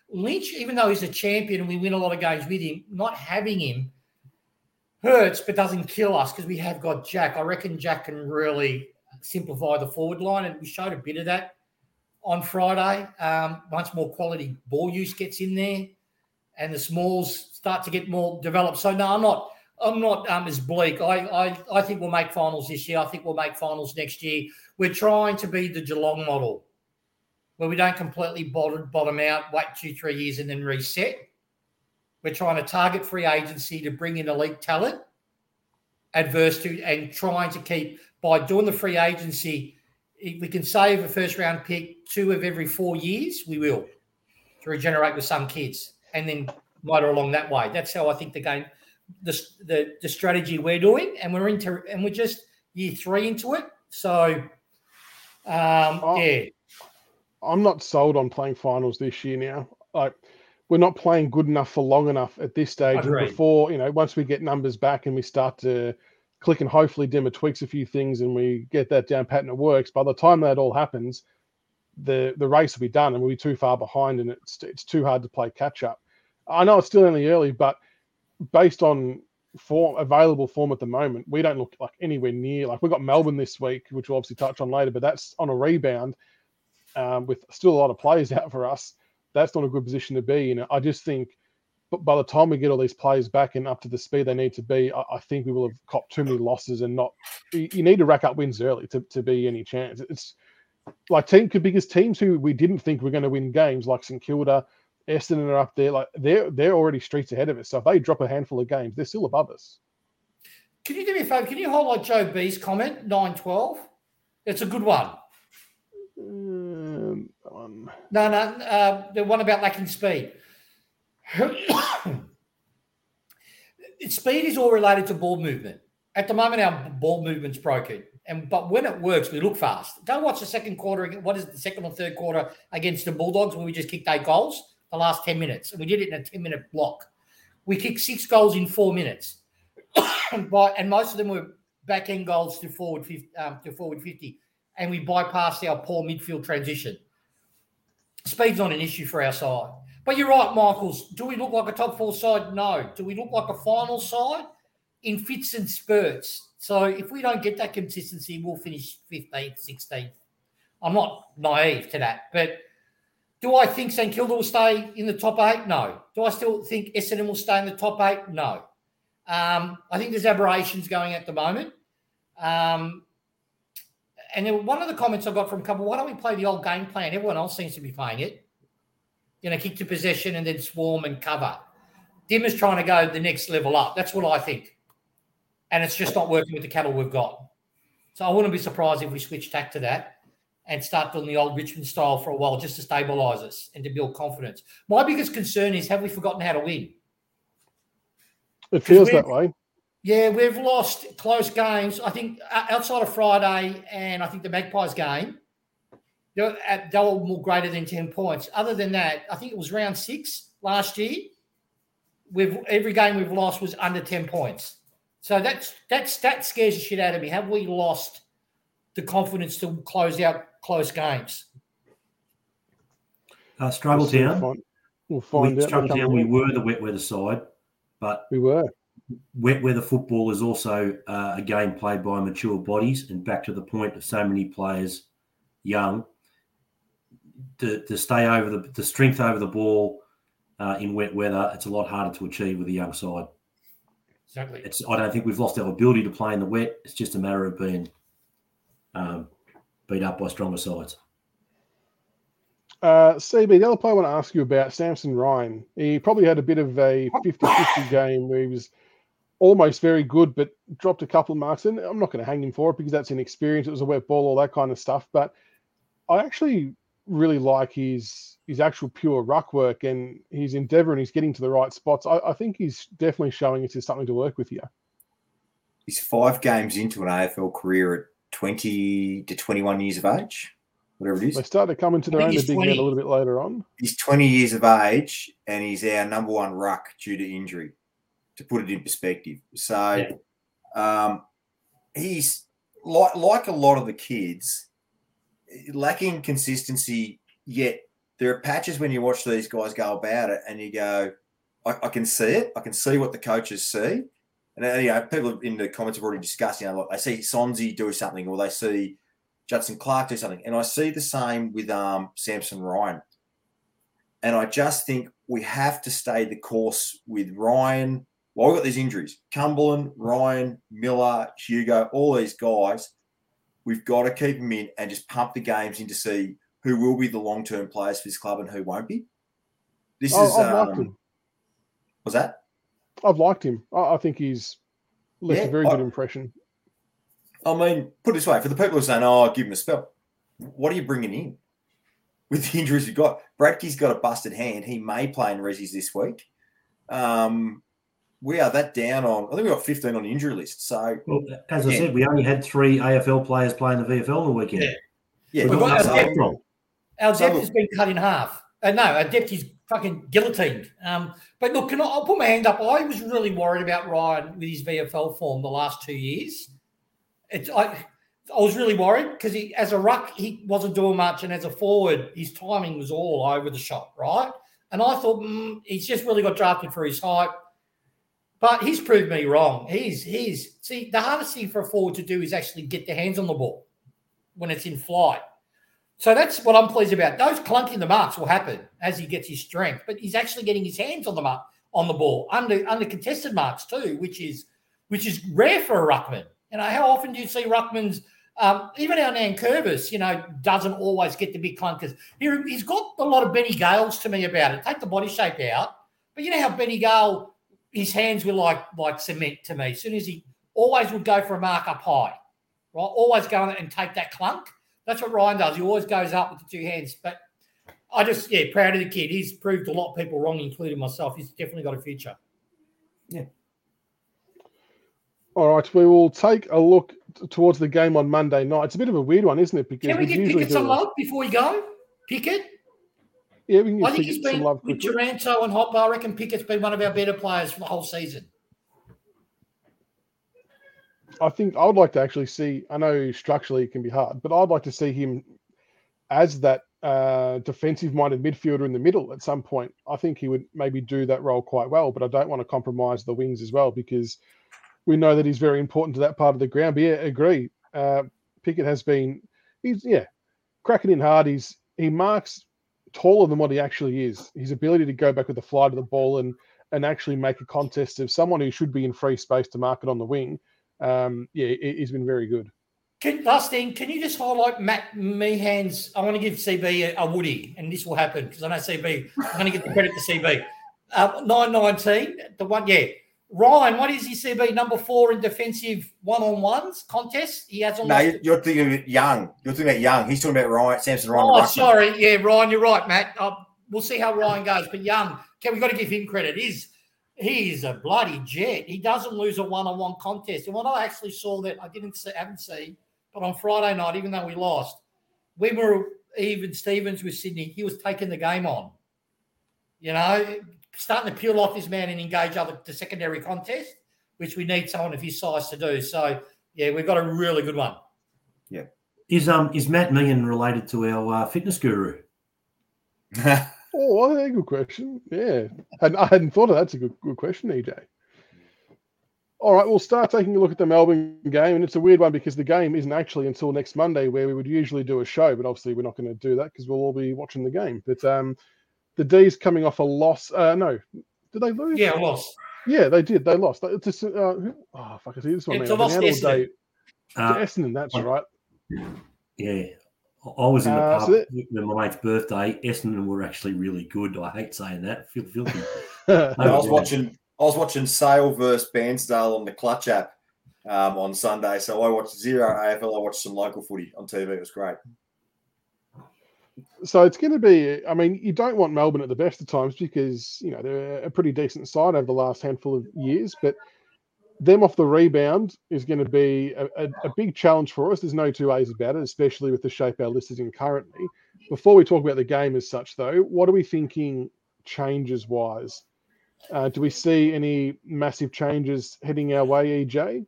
Lynch, even though he's a champion and we win a lot of games with him, not having him hurts but doesn't kill us because we have got Jack. I reckon Jack can really simplify the forward line, and we showed a bit of that on Friday. Once more quality ball use gets in there and the smalls start to get more developed. So, no, I'm not as bleak. I think we'll make finals this year. I think we'll make finals next year. We're trying to be the Geelong model where we don't completely bottom out, wait 2-3 years and then reset. We're trying to target free agency to bring in elite talent, adverse to, and trying to keep, by doing the free agency, if we can save a first-round pick 2 of every 4 years, we will, to regenerate with some kids and then motor along that way. That's how I think the game, the strategy we're doing, and we're just year 3 into it. So, yeah. I'm not sold on playing finals this year now. Like, we're not playing good enough for long enough at this stage. And before, once we get numbers back and we start to click and hopefully Dimmer tweaks a few things and we get that down pat and it works, by the time that all happens, the race will be done and we'll be too far behind and it's too hard to play catch up. I know it's still only early, but based on available form at the moment, we don't look like anywhere near, like we've got Melbourne this week, which we'll obviously touch on later, but that's on a rebound. With still a lot of players out for us, that's not a good position to be in. I just think by the time we get all these players back and up to the speed they need to be, I think we will have copped too many losses and not. You need to rack up wins early to be any chance. It's like biggest teams who we didn't think were going to win games, like St Kilda, Essendon are up there. Like they're already streets ahead of us. So if they drop a handful of games, they're still above us. Can you do me a favour? Can you highlight Joe B's comment 9-12? It's a good one. The one about lacking speed. Speed is all related to ball movement. At the moment, our ball movement's broken, but when it works, we look fast. Go watch the second quarter. What is it, the second or third quarter against the Bulldogs when we just kicked 8 goals the last 10 minutes, and we did it in a 10-minute block. We kicked 6 goals in 4 minutes, and most of them were back end goals to forward 50. And we bypassed our poor midfield transition. Speed's not an issue for our side. But you're right, Michaels. Do we look like a top 4 side? No. Do we look like a final side? In fits and spurts. So if we don't get that consistency, we'll finish 15th, 16th. I'm not naive to that. But do I think St Kilda will stay in the top 8? No. Do I still think Essendon will stay in the top 8? No. I think there's aberrations going at the moment. And then one of the comments I got from a couple, why don't we play the old game plan? Everyone else seems to be playing it. Kick to possession and then swarm and cover. Dimmer's trying to go the next level up. That's what I think. And it's just not working with the cattle we've got. So I wouldn't be surprised if we switch tack to that and start doing the old Richmond style for a while just to stabilise us and to build confidence. My biggest concern is, have we forgotten how to win? It feels that way. Yeah, we've lost close games. I think outside of Friday and I think the Magpies game, they were more greater than 10 points. Other than that, I think it was round 6 last year. Every game we've lost was under 10 points. So that scares the shit out of me. Have we lost the confidence to close out close games? Struggletown. We'll find out. Struggletown, we were the wet weather side, but we were. Wet weather football is also a game played by mature bodies, and back to the point of so many players young, to stay over the strength over the ball in wet weather, it's a lot harder to achieve with a young side. Exactly. I don't think we've lost our ability to play in the wet. It's just a matter of being beat up by stronger sides. CB, the other player I want to ask you about, Samson Ryan. He probably had a bit of a 50-50 game where he was almost very good, but dropped a couple of marks. And I'm not going to hang him for it because that's inexperience. It was a wet ball, all that kind of stuff. But I actually really like his actual pure ruck work and his endeavour, and he's getting to the right spots. I think he's definitely showing us there's something to work with here. He's 5 games into an AFL career at 20 to 21 years of age, whatever it is. They started to come into their own, the big man, a little bit later on. He's 20 years of age, and he's our number 1 ruck due to injury, to put it in perspective. So he's like a lot of the kids, lacking consistency, yet there are patches when you watch these guys go about it and you go, I can see it. I can see what the coaches see. And, people in the comments have already discussed, like they see Sonzi do something or they see Judson Clark do something. And I see the same with Samson Ryan. And I just think we have to stay the course with Ryan. Well, we've got these injuries. Cumberland, Ryan, Miller, Hugo, all these guys. We've got to keep them in and just pump the games in to see who will be the long-term players for this club and who won't be. I've liked him. Was that? I've liked him. I think he's left a very good impression. I mean, put it this way, for the people who are saying, "Oh, give him a spell," what are you bringing in with the injuries you've got? Bradkey's got a busted hand. He may play in Rezzies this week. We are that down on. I think we've got 15 on the injury list. So, as I said, we only had 3 AFL players playing the VFL on the weekend. Yeah. Our depth has been cut in half. No, our depth is fucking guillotined. But look, I'll put my hand up. I was really worried about Ryan with his VFL form the last 2 years. I was really worried because as a ruck, he wasn't doing much, and as a forward, his timing was all over the shop, right? And I thought he's just really got drafted for his height, but he's proved me wrong. See, the hardest thing for a forward to do is actually get their hands on the ball when it's in flight. So that's what I'm pleased about. Those clunking the marks will happen as he gets his strength, but he's actually getting his hands on the ball under contested marks too, which is rare for a ruckman. How often do you see ruckmans? Even our Nankervis, doesn't always get the big clunkers. He's got a lot of Benny Gales to me about it. Take the body shape out, but you know how Benny Gale, his hands were like cement to me. As soon as he always would go for a mark up high, right? Always go and take that clunk. That's what Ryan does. He always goes up with the 2 hands. But I just, proud of the kid. He's proved a lot of people wrong, including myself. He's definitely got a future. Yeah. All right, we will take a look towards the game on Monday night. It's a bit of a weird one, isn't it? Because can we get Pickett some love before we go? Pickett? Yeah, we can get I think he's been some love with quickly. Taranto and Hopper. I reckon Pickett's been one of our better players for the whole season. I think I would like to actually see, I know structurally it can be hard, but I'd like to see him as that defensive-minded midfielder in the middle at some point. I think he would maybe do that role quite well, but I don't want to compromise the wings as well because we know that he's very important to that part of the ground. But yeah, agree. Pickett has been, he's cracking in hard. He marks taller than what he actually is. His ability to go back with the fly to the ball and actually make a contest of someone who should be in free space to mark it on the wing. He's been very good. Last thing, can you just highlight Matt Meehan's? I want to give CB a woody, and this will happen because I know CB. I'm going to get the credit to CB. 919, the one, Ryan, what is he, CB? Number 4 in defensive one-on-ones contest. He has almost. No, you're thinking of Young. You're thinking about Young. He's talking about Ryan, Samson Ryan. Oh, sorry. Yeah, Ryan, you're right, Matt. We'll see how Ryan goes. But Young, we've got to give him credit. He's a bloody jet. He doesn't lose a one-on-one contest. And what I actually saw that I haven't seen, but on Friday night, even though we lost, we were even Stevens with Sydney. He was taking the game on. Starting to peel off this man and engage the secondary contest, which we need someone of his size to do. So, we've got a really good one. Yeah. Is Matt Meehan related to our fitness guru? Oh, good question. Yeah. I hadn't thought of that. That's a good question, EJ. All right, we'll start taking a look at the Melbourne game, and it's a weird one because the game isn't actually until next Monday where we would usually do a show, but obviously we're not going to do that because we'll all be watching the game. But the D's coming off a loss. No, did they lose? Yeah, a loss. Yeah, they did. They lost. It's just, I see this one. It's a loss to Essendon. Essendon, that's right. Yeah. I was in the pub with my mate's birthday. Essendon were actually really good. I hate saying that. Feel filthy. I was watching Sale versus Bairnsdale on the Clutch app on Sunday. So I watched zero AFL. I watched some local footy on TV. It was great. So it's going to be, you don't want Melbourne at the best of times because, they're a pretty decent side over the last handful of years, but them off the rebound is going to be a big challenge for us. There's no two ways about it, especially with the shape our list is in currently. Before we talk about the game as such, though, what are we thinking changes-wise? Do we see any massive changes heading our way, EJ?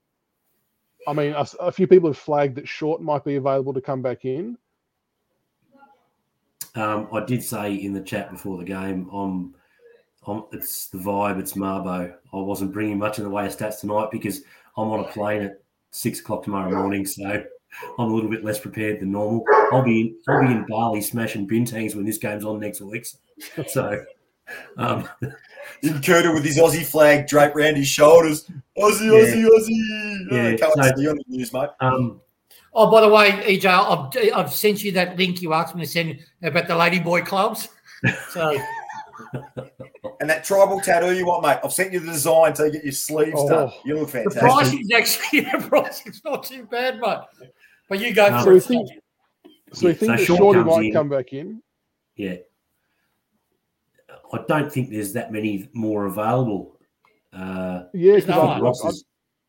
A few people have flagged that Short might be available to come back in. I did say in the chat before the game, it's the vibe, it's Marbo. I wasn't bringing much in the way of stats tonight because I'm on a plane at 6 o'clock tomorrow morning, so I'm a little bit less prepared than normal. I'll be in Bali smashing Bintangs when this game's on next week. So, in Curta with his Aussie flag draped around his shoulders. Aussie. Yeah. Can't wait to see on the news, mate. Oh, by the way, EJ, I've sent you that link you asked me to send about the Ladyboy clubs. So, and that tribal tattoo you want, mate? I've sent you the design to get your sleeves done. You look fantastic. The pricing's not too bad, mate. But you go So for we it. think that Shorty might come back in. Yeah. I don't think there's that many more available. Because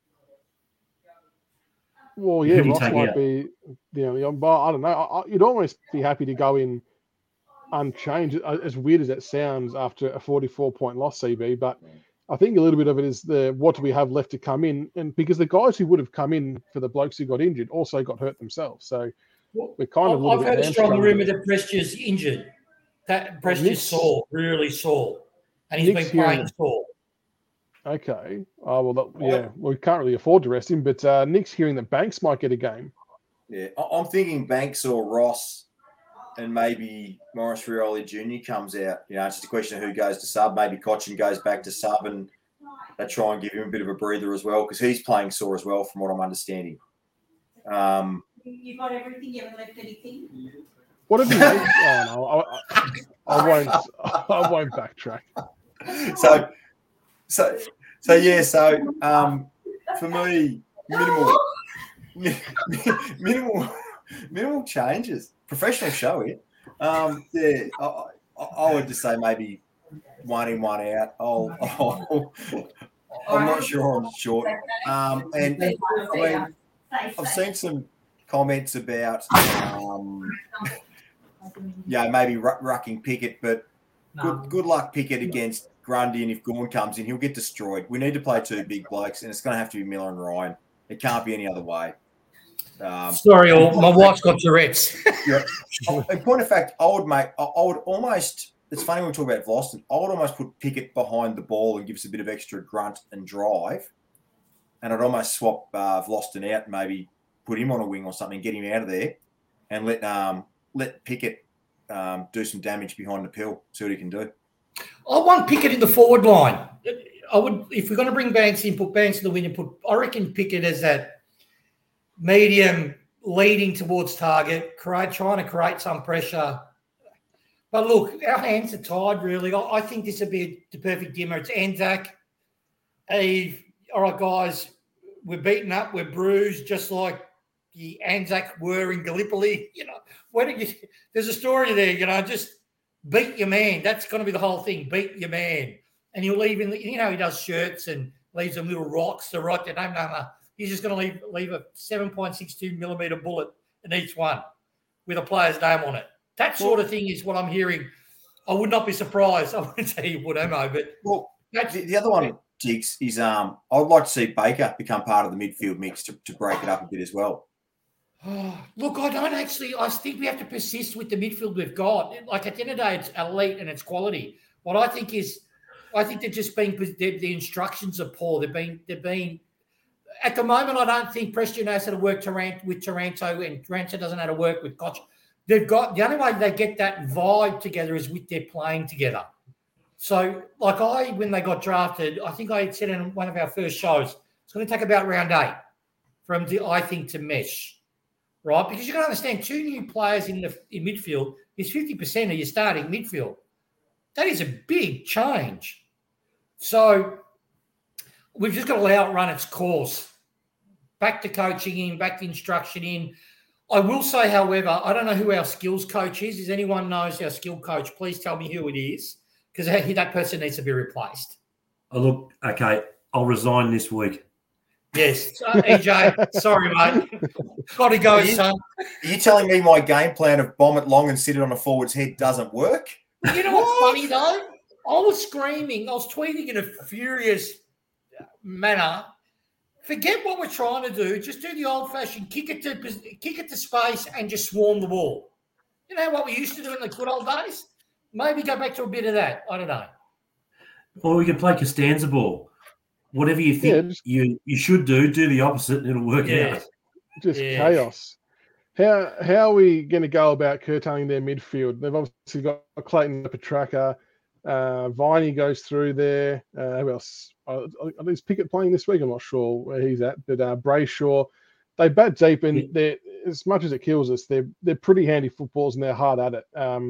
Ross might be the only one, but I don't know. You'd almost be happy to go in unchanged, as weird as that sounds after a 44-point loss, CB. But I think a little bit of it is what do we have left to come in? And because the guys who would have come in for the blokes who got injured also got hurt themselves. So we're kind of a little bit. I've heard a strong rumour that Prestia's injured. That Prestia's sore, really sore. And he's been playing sore. Okay. We can't really afford to rest him, but Nick's hearing that Banks might get a game. Yeah, I'm thinking Banks or Ross, and maybe Morris Rioli Jr. comes out. It's just a question of who goes to sub. Maybe Cochin goes back to sub, and they try and give him a bit of a breather as well because he's playing sore as well, from what I'm understanding. You got everything. You haven't left anything. What have you made? Oh no, I won't backtrack. For me, minimal changes. Professional show here. I would just say maybe 1 in, 1 out. I'm not sure on short. I've seen some comments about maybe rucking Pickett, but good luck Pickett against Grundy, and if Gawn comes in, he'll get destroyed. We need to play 2 big blokes, and it's going to have to be Miller and Ryan. It can't be any other way. Sorry, my wife's got Tourette's. In point of fact, I would almost, it's funny when we talk about Vlosten, I would almost put Pickett behind the ball and give us a bit of extra grunt and drive, and I'd almost swap Vlosten out and maybe put him on a wing or something, get him out of there, and let Pickett do some damage behind the pill, see what he can do. I want Pickett in the forward line. I would, if we're going to bring Banks in, put Banks in the wing and I reckon Pickett as that medium leading towards target, trying to create some pressure. But look, our hands are tied, really. I think this would be the perfect dimmer. It's Anzac. All right, guys, we're beaten up, we're bruised, just like the Anzac were in Gallipoli. There's a story there, just beat your man. That's going to be the whole thing. Beat your man. And he'll leave he does shirts and leaves them little rocks to write their name. No. He's just going to leave a 7.62 millimeter bullet in each one with a player's name on it. That sort of thing is what I'm hearing. I would not be surprised. I wouldn't say you would, Amo, but the other one, Tiggs, is I would like to see Baker become part of the midfield mix to break it up a bit as well. Look, I don't actually. I think we have to persist with the midfield we've got. Like at the end of the day, it's elite and it's quality. What I think they're just being the instructions are poor. They've been at the moment. I don't think Prestia knows how to work with Taranto, and Taranto doesn't know how to work with Koch. They've got the only way they get that vibe together is with their playing together. So, when they got drafted, I think I said in one of our first shows, it's going to take about round 8 to mesh. Right, because you can understand 2 new players in midfield is 50% of your starting midfield. That is a big change. So we've just got to allow it run its course. Back to coaching in, back to instruction in. I will say, however, I don't know who our skills coach is. If anyone knows our skill coach, please tell me who it is, because that person needs to be replaced. Oh, look, okay, I'll resign this week. Yes, EJ, sorry, mate. Got to go, son. Are you telling me my game plan of bomb it long and sit it on a forward's head doesn't work? You know what's funny, though? I was screaming. I was tweeting in a furious manner. Forget what we're trying to do. Just do the old-fashioned kick it to space and just swarm the ball. You know what we used to do in the good old days? Maybe go back to a bit of that. I don't know. Or we can play Costanza ball. Whatever you think you should do the opposite and it'll work out. Just chaos. How are we going to go about curtailing their midfield? They've obviously got Clayton Petrarca. Viney goes through there. Who else? Is Pickett playing this week? I'm not sure where he's at. But Brayshaw, they bat deep, and they're, as much as it kills us, they're pretty handy footballers and they're hard at it.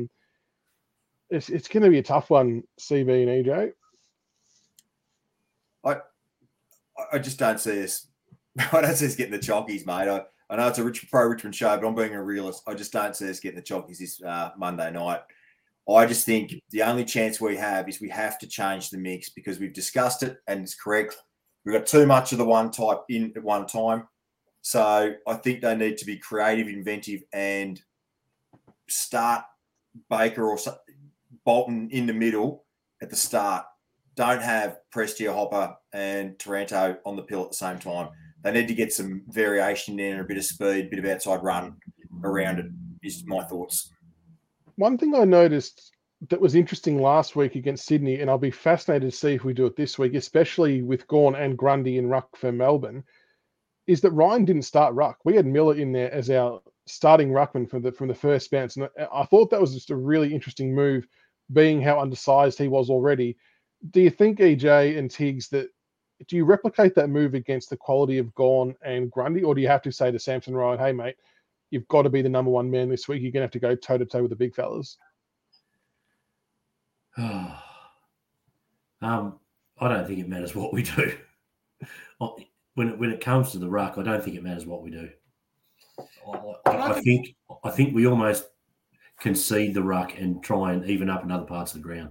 It's going to be a tough one, CB and EJ. I just don't see us. I don't see us getting the chockies, mate. I know it's a pro Richmond show, but I'm being a realist. I just don't see us getting the chockies this Monday night. I just think the only chance we have is we have to change the mix because we've discussed it and it's correct. We've got too much of the one type in at one time. So I think they need to be creative, inventive, and start Baker or Bolton in the middle at the start. Don't have Prestia, Hopper, and Taranto on the pill at the same time. They need to get some variation in and a bit of speed, a bit of outside run around it, is my thoughts. One thing I noticed that was interesting last week against Sydney, and I'll be fascinated to see if we do it this week, especially with Gawn and Grundy in ruck for Melbourne, is that Ryan didn't start ruck. We had Miller in there as our starting ruckman from the first bounce, and I thought that was just a really interesting move, being how undersized he was already. Do you think, EJ and Tiggs, do you replicate that move against the quality of Gawn and Grundy, or do you have to say to Samson Ryan, hey, mate, you've got to be the number one man this week. You're going to have to go toe-to-toe with the big fellas? I don't think it matters what we do. When it comes to the ruck, I don't think it matters what we do. I think we almost concede the ruck and try and even up in other parts of the ground.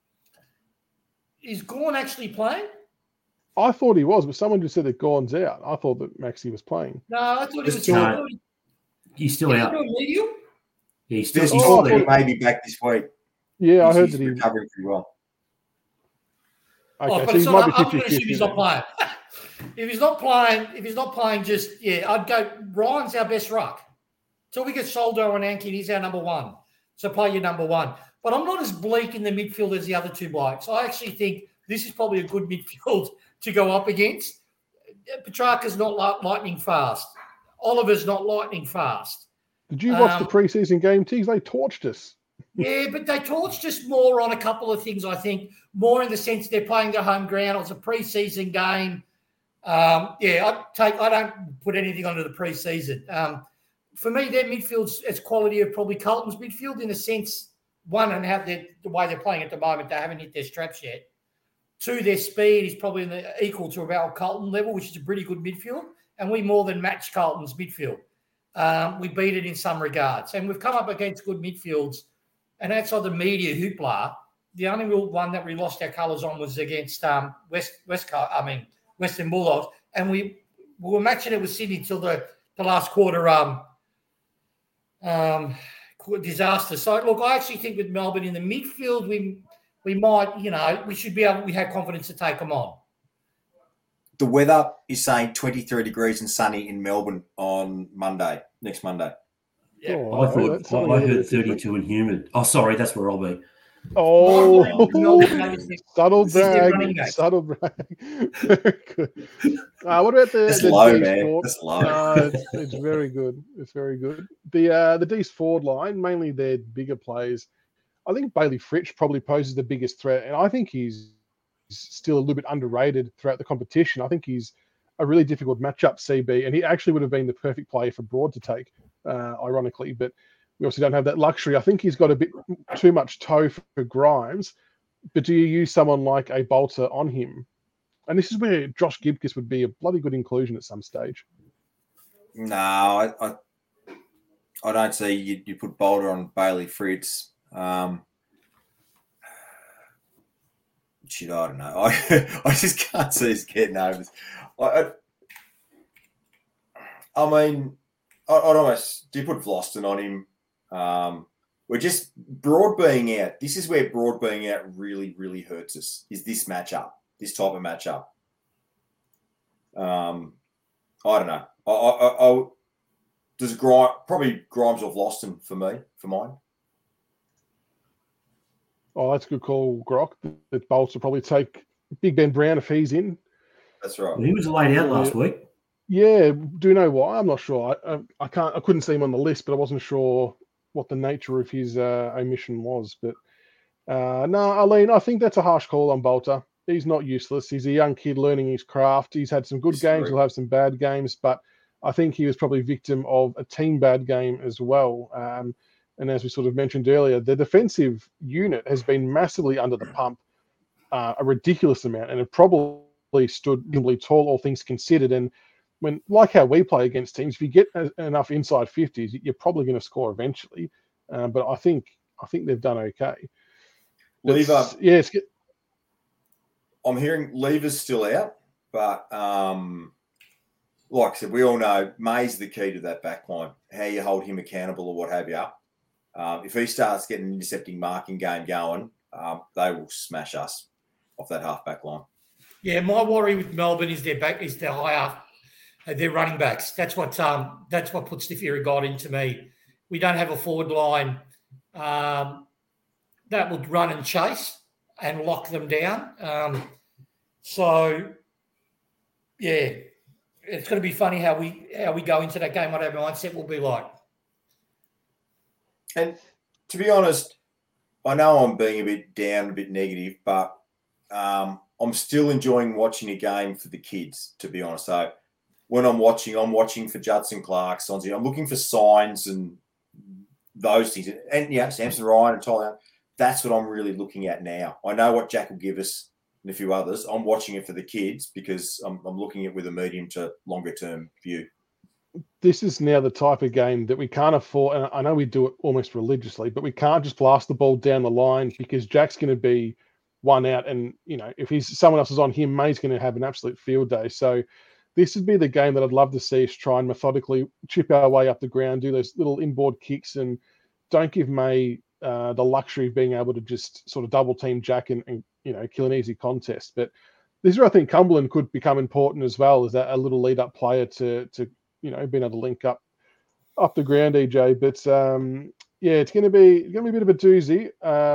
Is Gawn actually playing? I thought he was, but someone just said that Gawn's out. I thought that Maxi was playing. No, I thought he was still. He's still out. Yeah, he's He may be back this week. Yeah, I heard that he's recovering pretty well. Okay, but so he might be I'm going to 50-50. assume he's not playing. If he's not playing, I'd go. Ryan's our best ruck. Till we get Soldo and Ankin, he's our number one. So play your number one. But I'm not as bleak in the midfield as the other two blokes. I actually think this is probably a good midfield to go up against. Petrarca's not lightning fast. Oliver's not lightning fast. Did you watch the preseason game, Tiggs? They torched us. Yeah, but they torched us more on a couple of things, I think. More in the sense they're playing their home ground. It was a preseason game. I don't put anything onto the preseason. For me, their midfield's as quality of probably Carlton's midfield in a sense. One, and how the way they're playing at the moment, they haven't hit their straps yet. Two, their speed is probably equal to about Carlton level, which is a pretty good midfield. And we more than match Carlton's midfield. We beat it in some regards. And we've come up against good midfields. And outside the media hoopla, the only real one that we lost our colours on was against Western Bulldogs. And we were matching it with Sydney till the last quarter disaster. So, look, I actually think with Melbourne in the midfield, we might, we should be able, we have confidence to take them on. The weather is saying 23 degrees and sunny in Melbourne on next Monday. Yeah. Oh, I heard 32 and humid. Oh, sorry, that's where I'll be. Oh, subtle brag. Very good. What about That's the low, D's man. forward? That's low. It's very good. It's very good. The D's forward line, mainly their bigger players. I think Bailey Fritsch probably poses the biggest threat, and I think he's still a little bit underrated throughout the competition. I think he's a really difficult matchup, CB, and he actually would have been the perfect player for Broad to take, ironically, but we obviously don't have that luxury. I think he's got a bit too much toe for Grimes, but do you use someone like a Bolter on him? And this is where Josh Gibcus would be a bloody good inclusion at some stage. No, I don't see you put Bolter on Bailey Fritz. Shit, I don't know. I just can't see us getting over this. I mean, I'd almost do you put Vlosten on him. We're just Broad being out. This is where Broad being out really, really hurts us. Is this matchup, this type of matchup? I don't know. Does Grimes probably Grimes off Loston for mine? Oh, that's a good call, Grok. That Bolts will probably take Big Ben Brown if he's in. That's right. Well, he was laid out last week. Yeah, do you know why? I'm not sure. I couldn't see him on the list, but I wasn't sure what the nature of his omission was. But no, Aline, I think that's a harsh call on Bolter. He's not useless. He's a young kid learning his craft. He's had some good games. He'll have some bad games, but I think he was probably victim of a team bad game as well. And as we sort of mentioned earlier, the defensive unit has been massively under the pump, a ridiculous amount, and it probably stood reasonably tall, all things considered. And when, like how we play against teams, if you get enough inside 50s, you're probably going to score eventually. But I think they've done okay. Lever, yes. I'm hearing Lever's still out, but like I said, we all know May's the key to that back line. How you hold him accountable or what have you. If he starts getting an intercepting marking game going, they will smash us off that half-back line. Yeah, my worry with Melbourne is their running backs. That's what puts the fear of God into me. We don't have a forward line that would run and chase and lock them down. So, yeah, it's going to be funny how we go into that game, what our mindset will be like. And to be honest, I know I'm being a bit down, a bit negative, but I'm still enjoying watching a game for the kids, to be honest. So when I'm watching for Judson Clark, Sonzi. I'm looking for signs and those things. And, yeah, Samson Ryan and Tyler, that's what I'm really looking at now. I know what Jack will give us and a few others. I'm watching it for the kids because I'm looking at it with a medium to longer term view. This is now the type of game that we can't afford. And I know we do it almost religiously, but we can't just blast the ball down the line because Jack's going to be one out. And, if someone else is on him, May's going to have an absolute field day. So this would be the game that I'd love to see us try and methodically chip our way up the ground, do those little inboard kicks, and don't give May the luxury of being able to just sort of double team Jack and kill an easy contest. But this is where I think Cumberland could become important as well, as a little lead up player to being able to link up the ground, EJ. But it's going to be a bit of a doozy.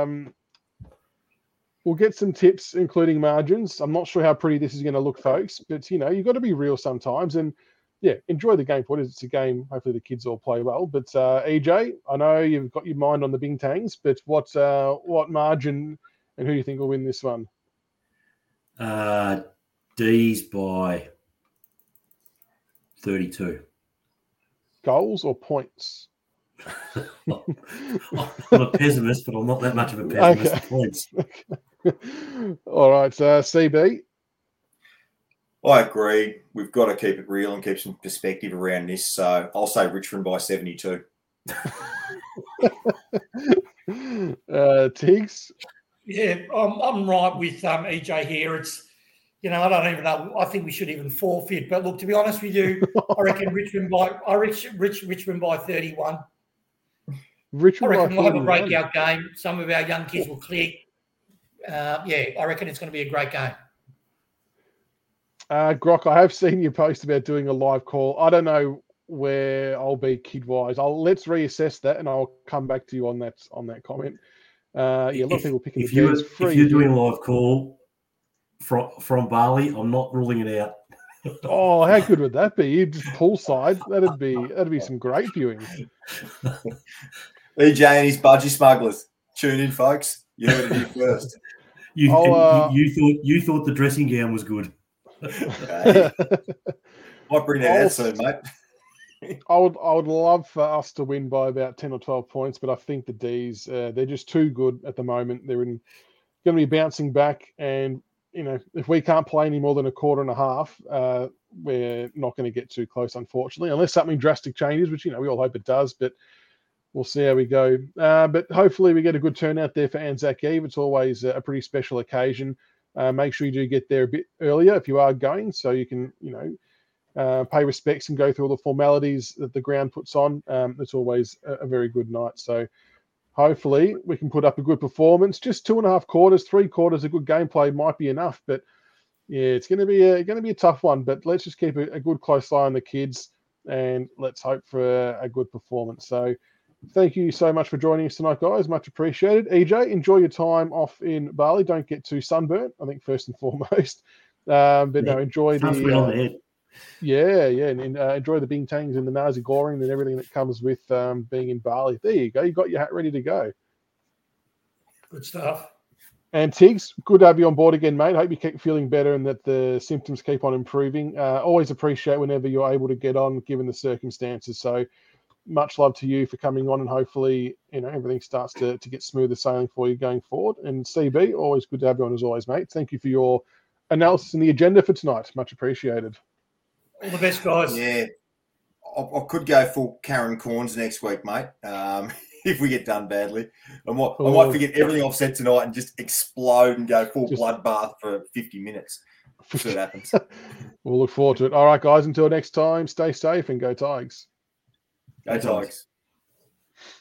We'll get some tips, including margins. I'm not sure how pretty this is going to look, folks, but you've got to be real sometimes. And enjoy the game for it. It's a game. Hopefully the kids all play well. But EJ, I know you've got your mind on the Bintangs, but what margin and who do you think will win this one? D's by 32. Goals or points? I'm a pessimist, but I'm not that much of a pessimist. Okay. Points. All right, CB. I agree. We've got to keep it real and keep some perspective around this. So I'll say Richmond by 72. Tiggs? Yeah, I'm right with EJ here. It's, I don't even know. I think we should even forfeit. But look, to be honest with you, I reckon Richmond by 31. Richmond I reckon we'll have a breakout game. Some of our young kids will click. I reckon it's going to be a great game. Grok, I have seen you post about doing a live call. I don't know where I'll be kid-wise. Let's reassess that, and I'll come back to you on that comment. A lot of people picking the Bears free. If you're doing a live call from Bali, I'm not ruling it out. Oh, how good would that be? You'd just poolside. That'd be some great viewing. EJ and his budgie smugglers. Tune in, folks. You heard it here first. You thought the dressing gown was good. Okay. Might bring that out soon, mate. I would love for us to win by about 10 or 12 points, but I think the D's, they're just too good at the moment. They're going to be bouncing back, and if we can't play any more than a quarter and a half, we're not going to get too close, unfortunately, unless something drastic changes, which we all hope it does. But we'll see how we go. But hopefully we get a good turnout there for Anzac Eve. It's always a pretty special occasion. Make sure you do get there a bit earlier if you are going, so you can pay respects and go through all the formalities that the ground puts on. It's always a very good night. So hopefully we can put up a good performance. Just 2.5 quarters, 3 quarters of good gameplay might be enough. But it's going to be a tough one. But let's just keep a good close eye on the kids. and let's hope for a good performance. So thank you so much for joining us tonight, guys. Much appreciated. EJ, enjoy your time off in Bali. Don't get too sunburnt, I think, first and foremost. No, enjoy Sunscreen on the head. and enjoy the bintangs and the nasi goreng and everything that comes with being in Bali. There you go. You got your hat ready to go. Good stuff. And Tiggs, good to have you on board again, mate. Hope you keep feeling better and that the symptoms keep on improving. Always appreciate whenever you're able to get on, given the circumstances. So much love to you for coming on, and hopefully, everything starts to get smoother sailing for you going forward. And CB, always good to have you on as always, mate. Thank you for your analysis and the agenda for tonight. Much appreciated. All the best, guys. Yeah, I could go full Karen Corns next week, mate. If we get done badly, I might forget everything I've said tonight and just explode and go full bloodbath for 50 minutes. See what happens. We'll look forward to it. All right, guys. Until next time, stay safe and go Tigers. Go Tigers.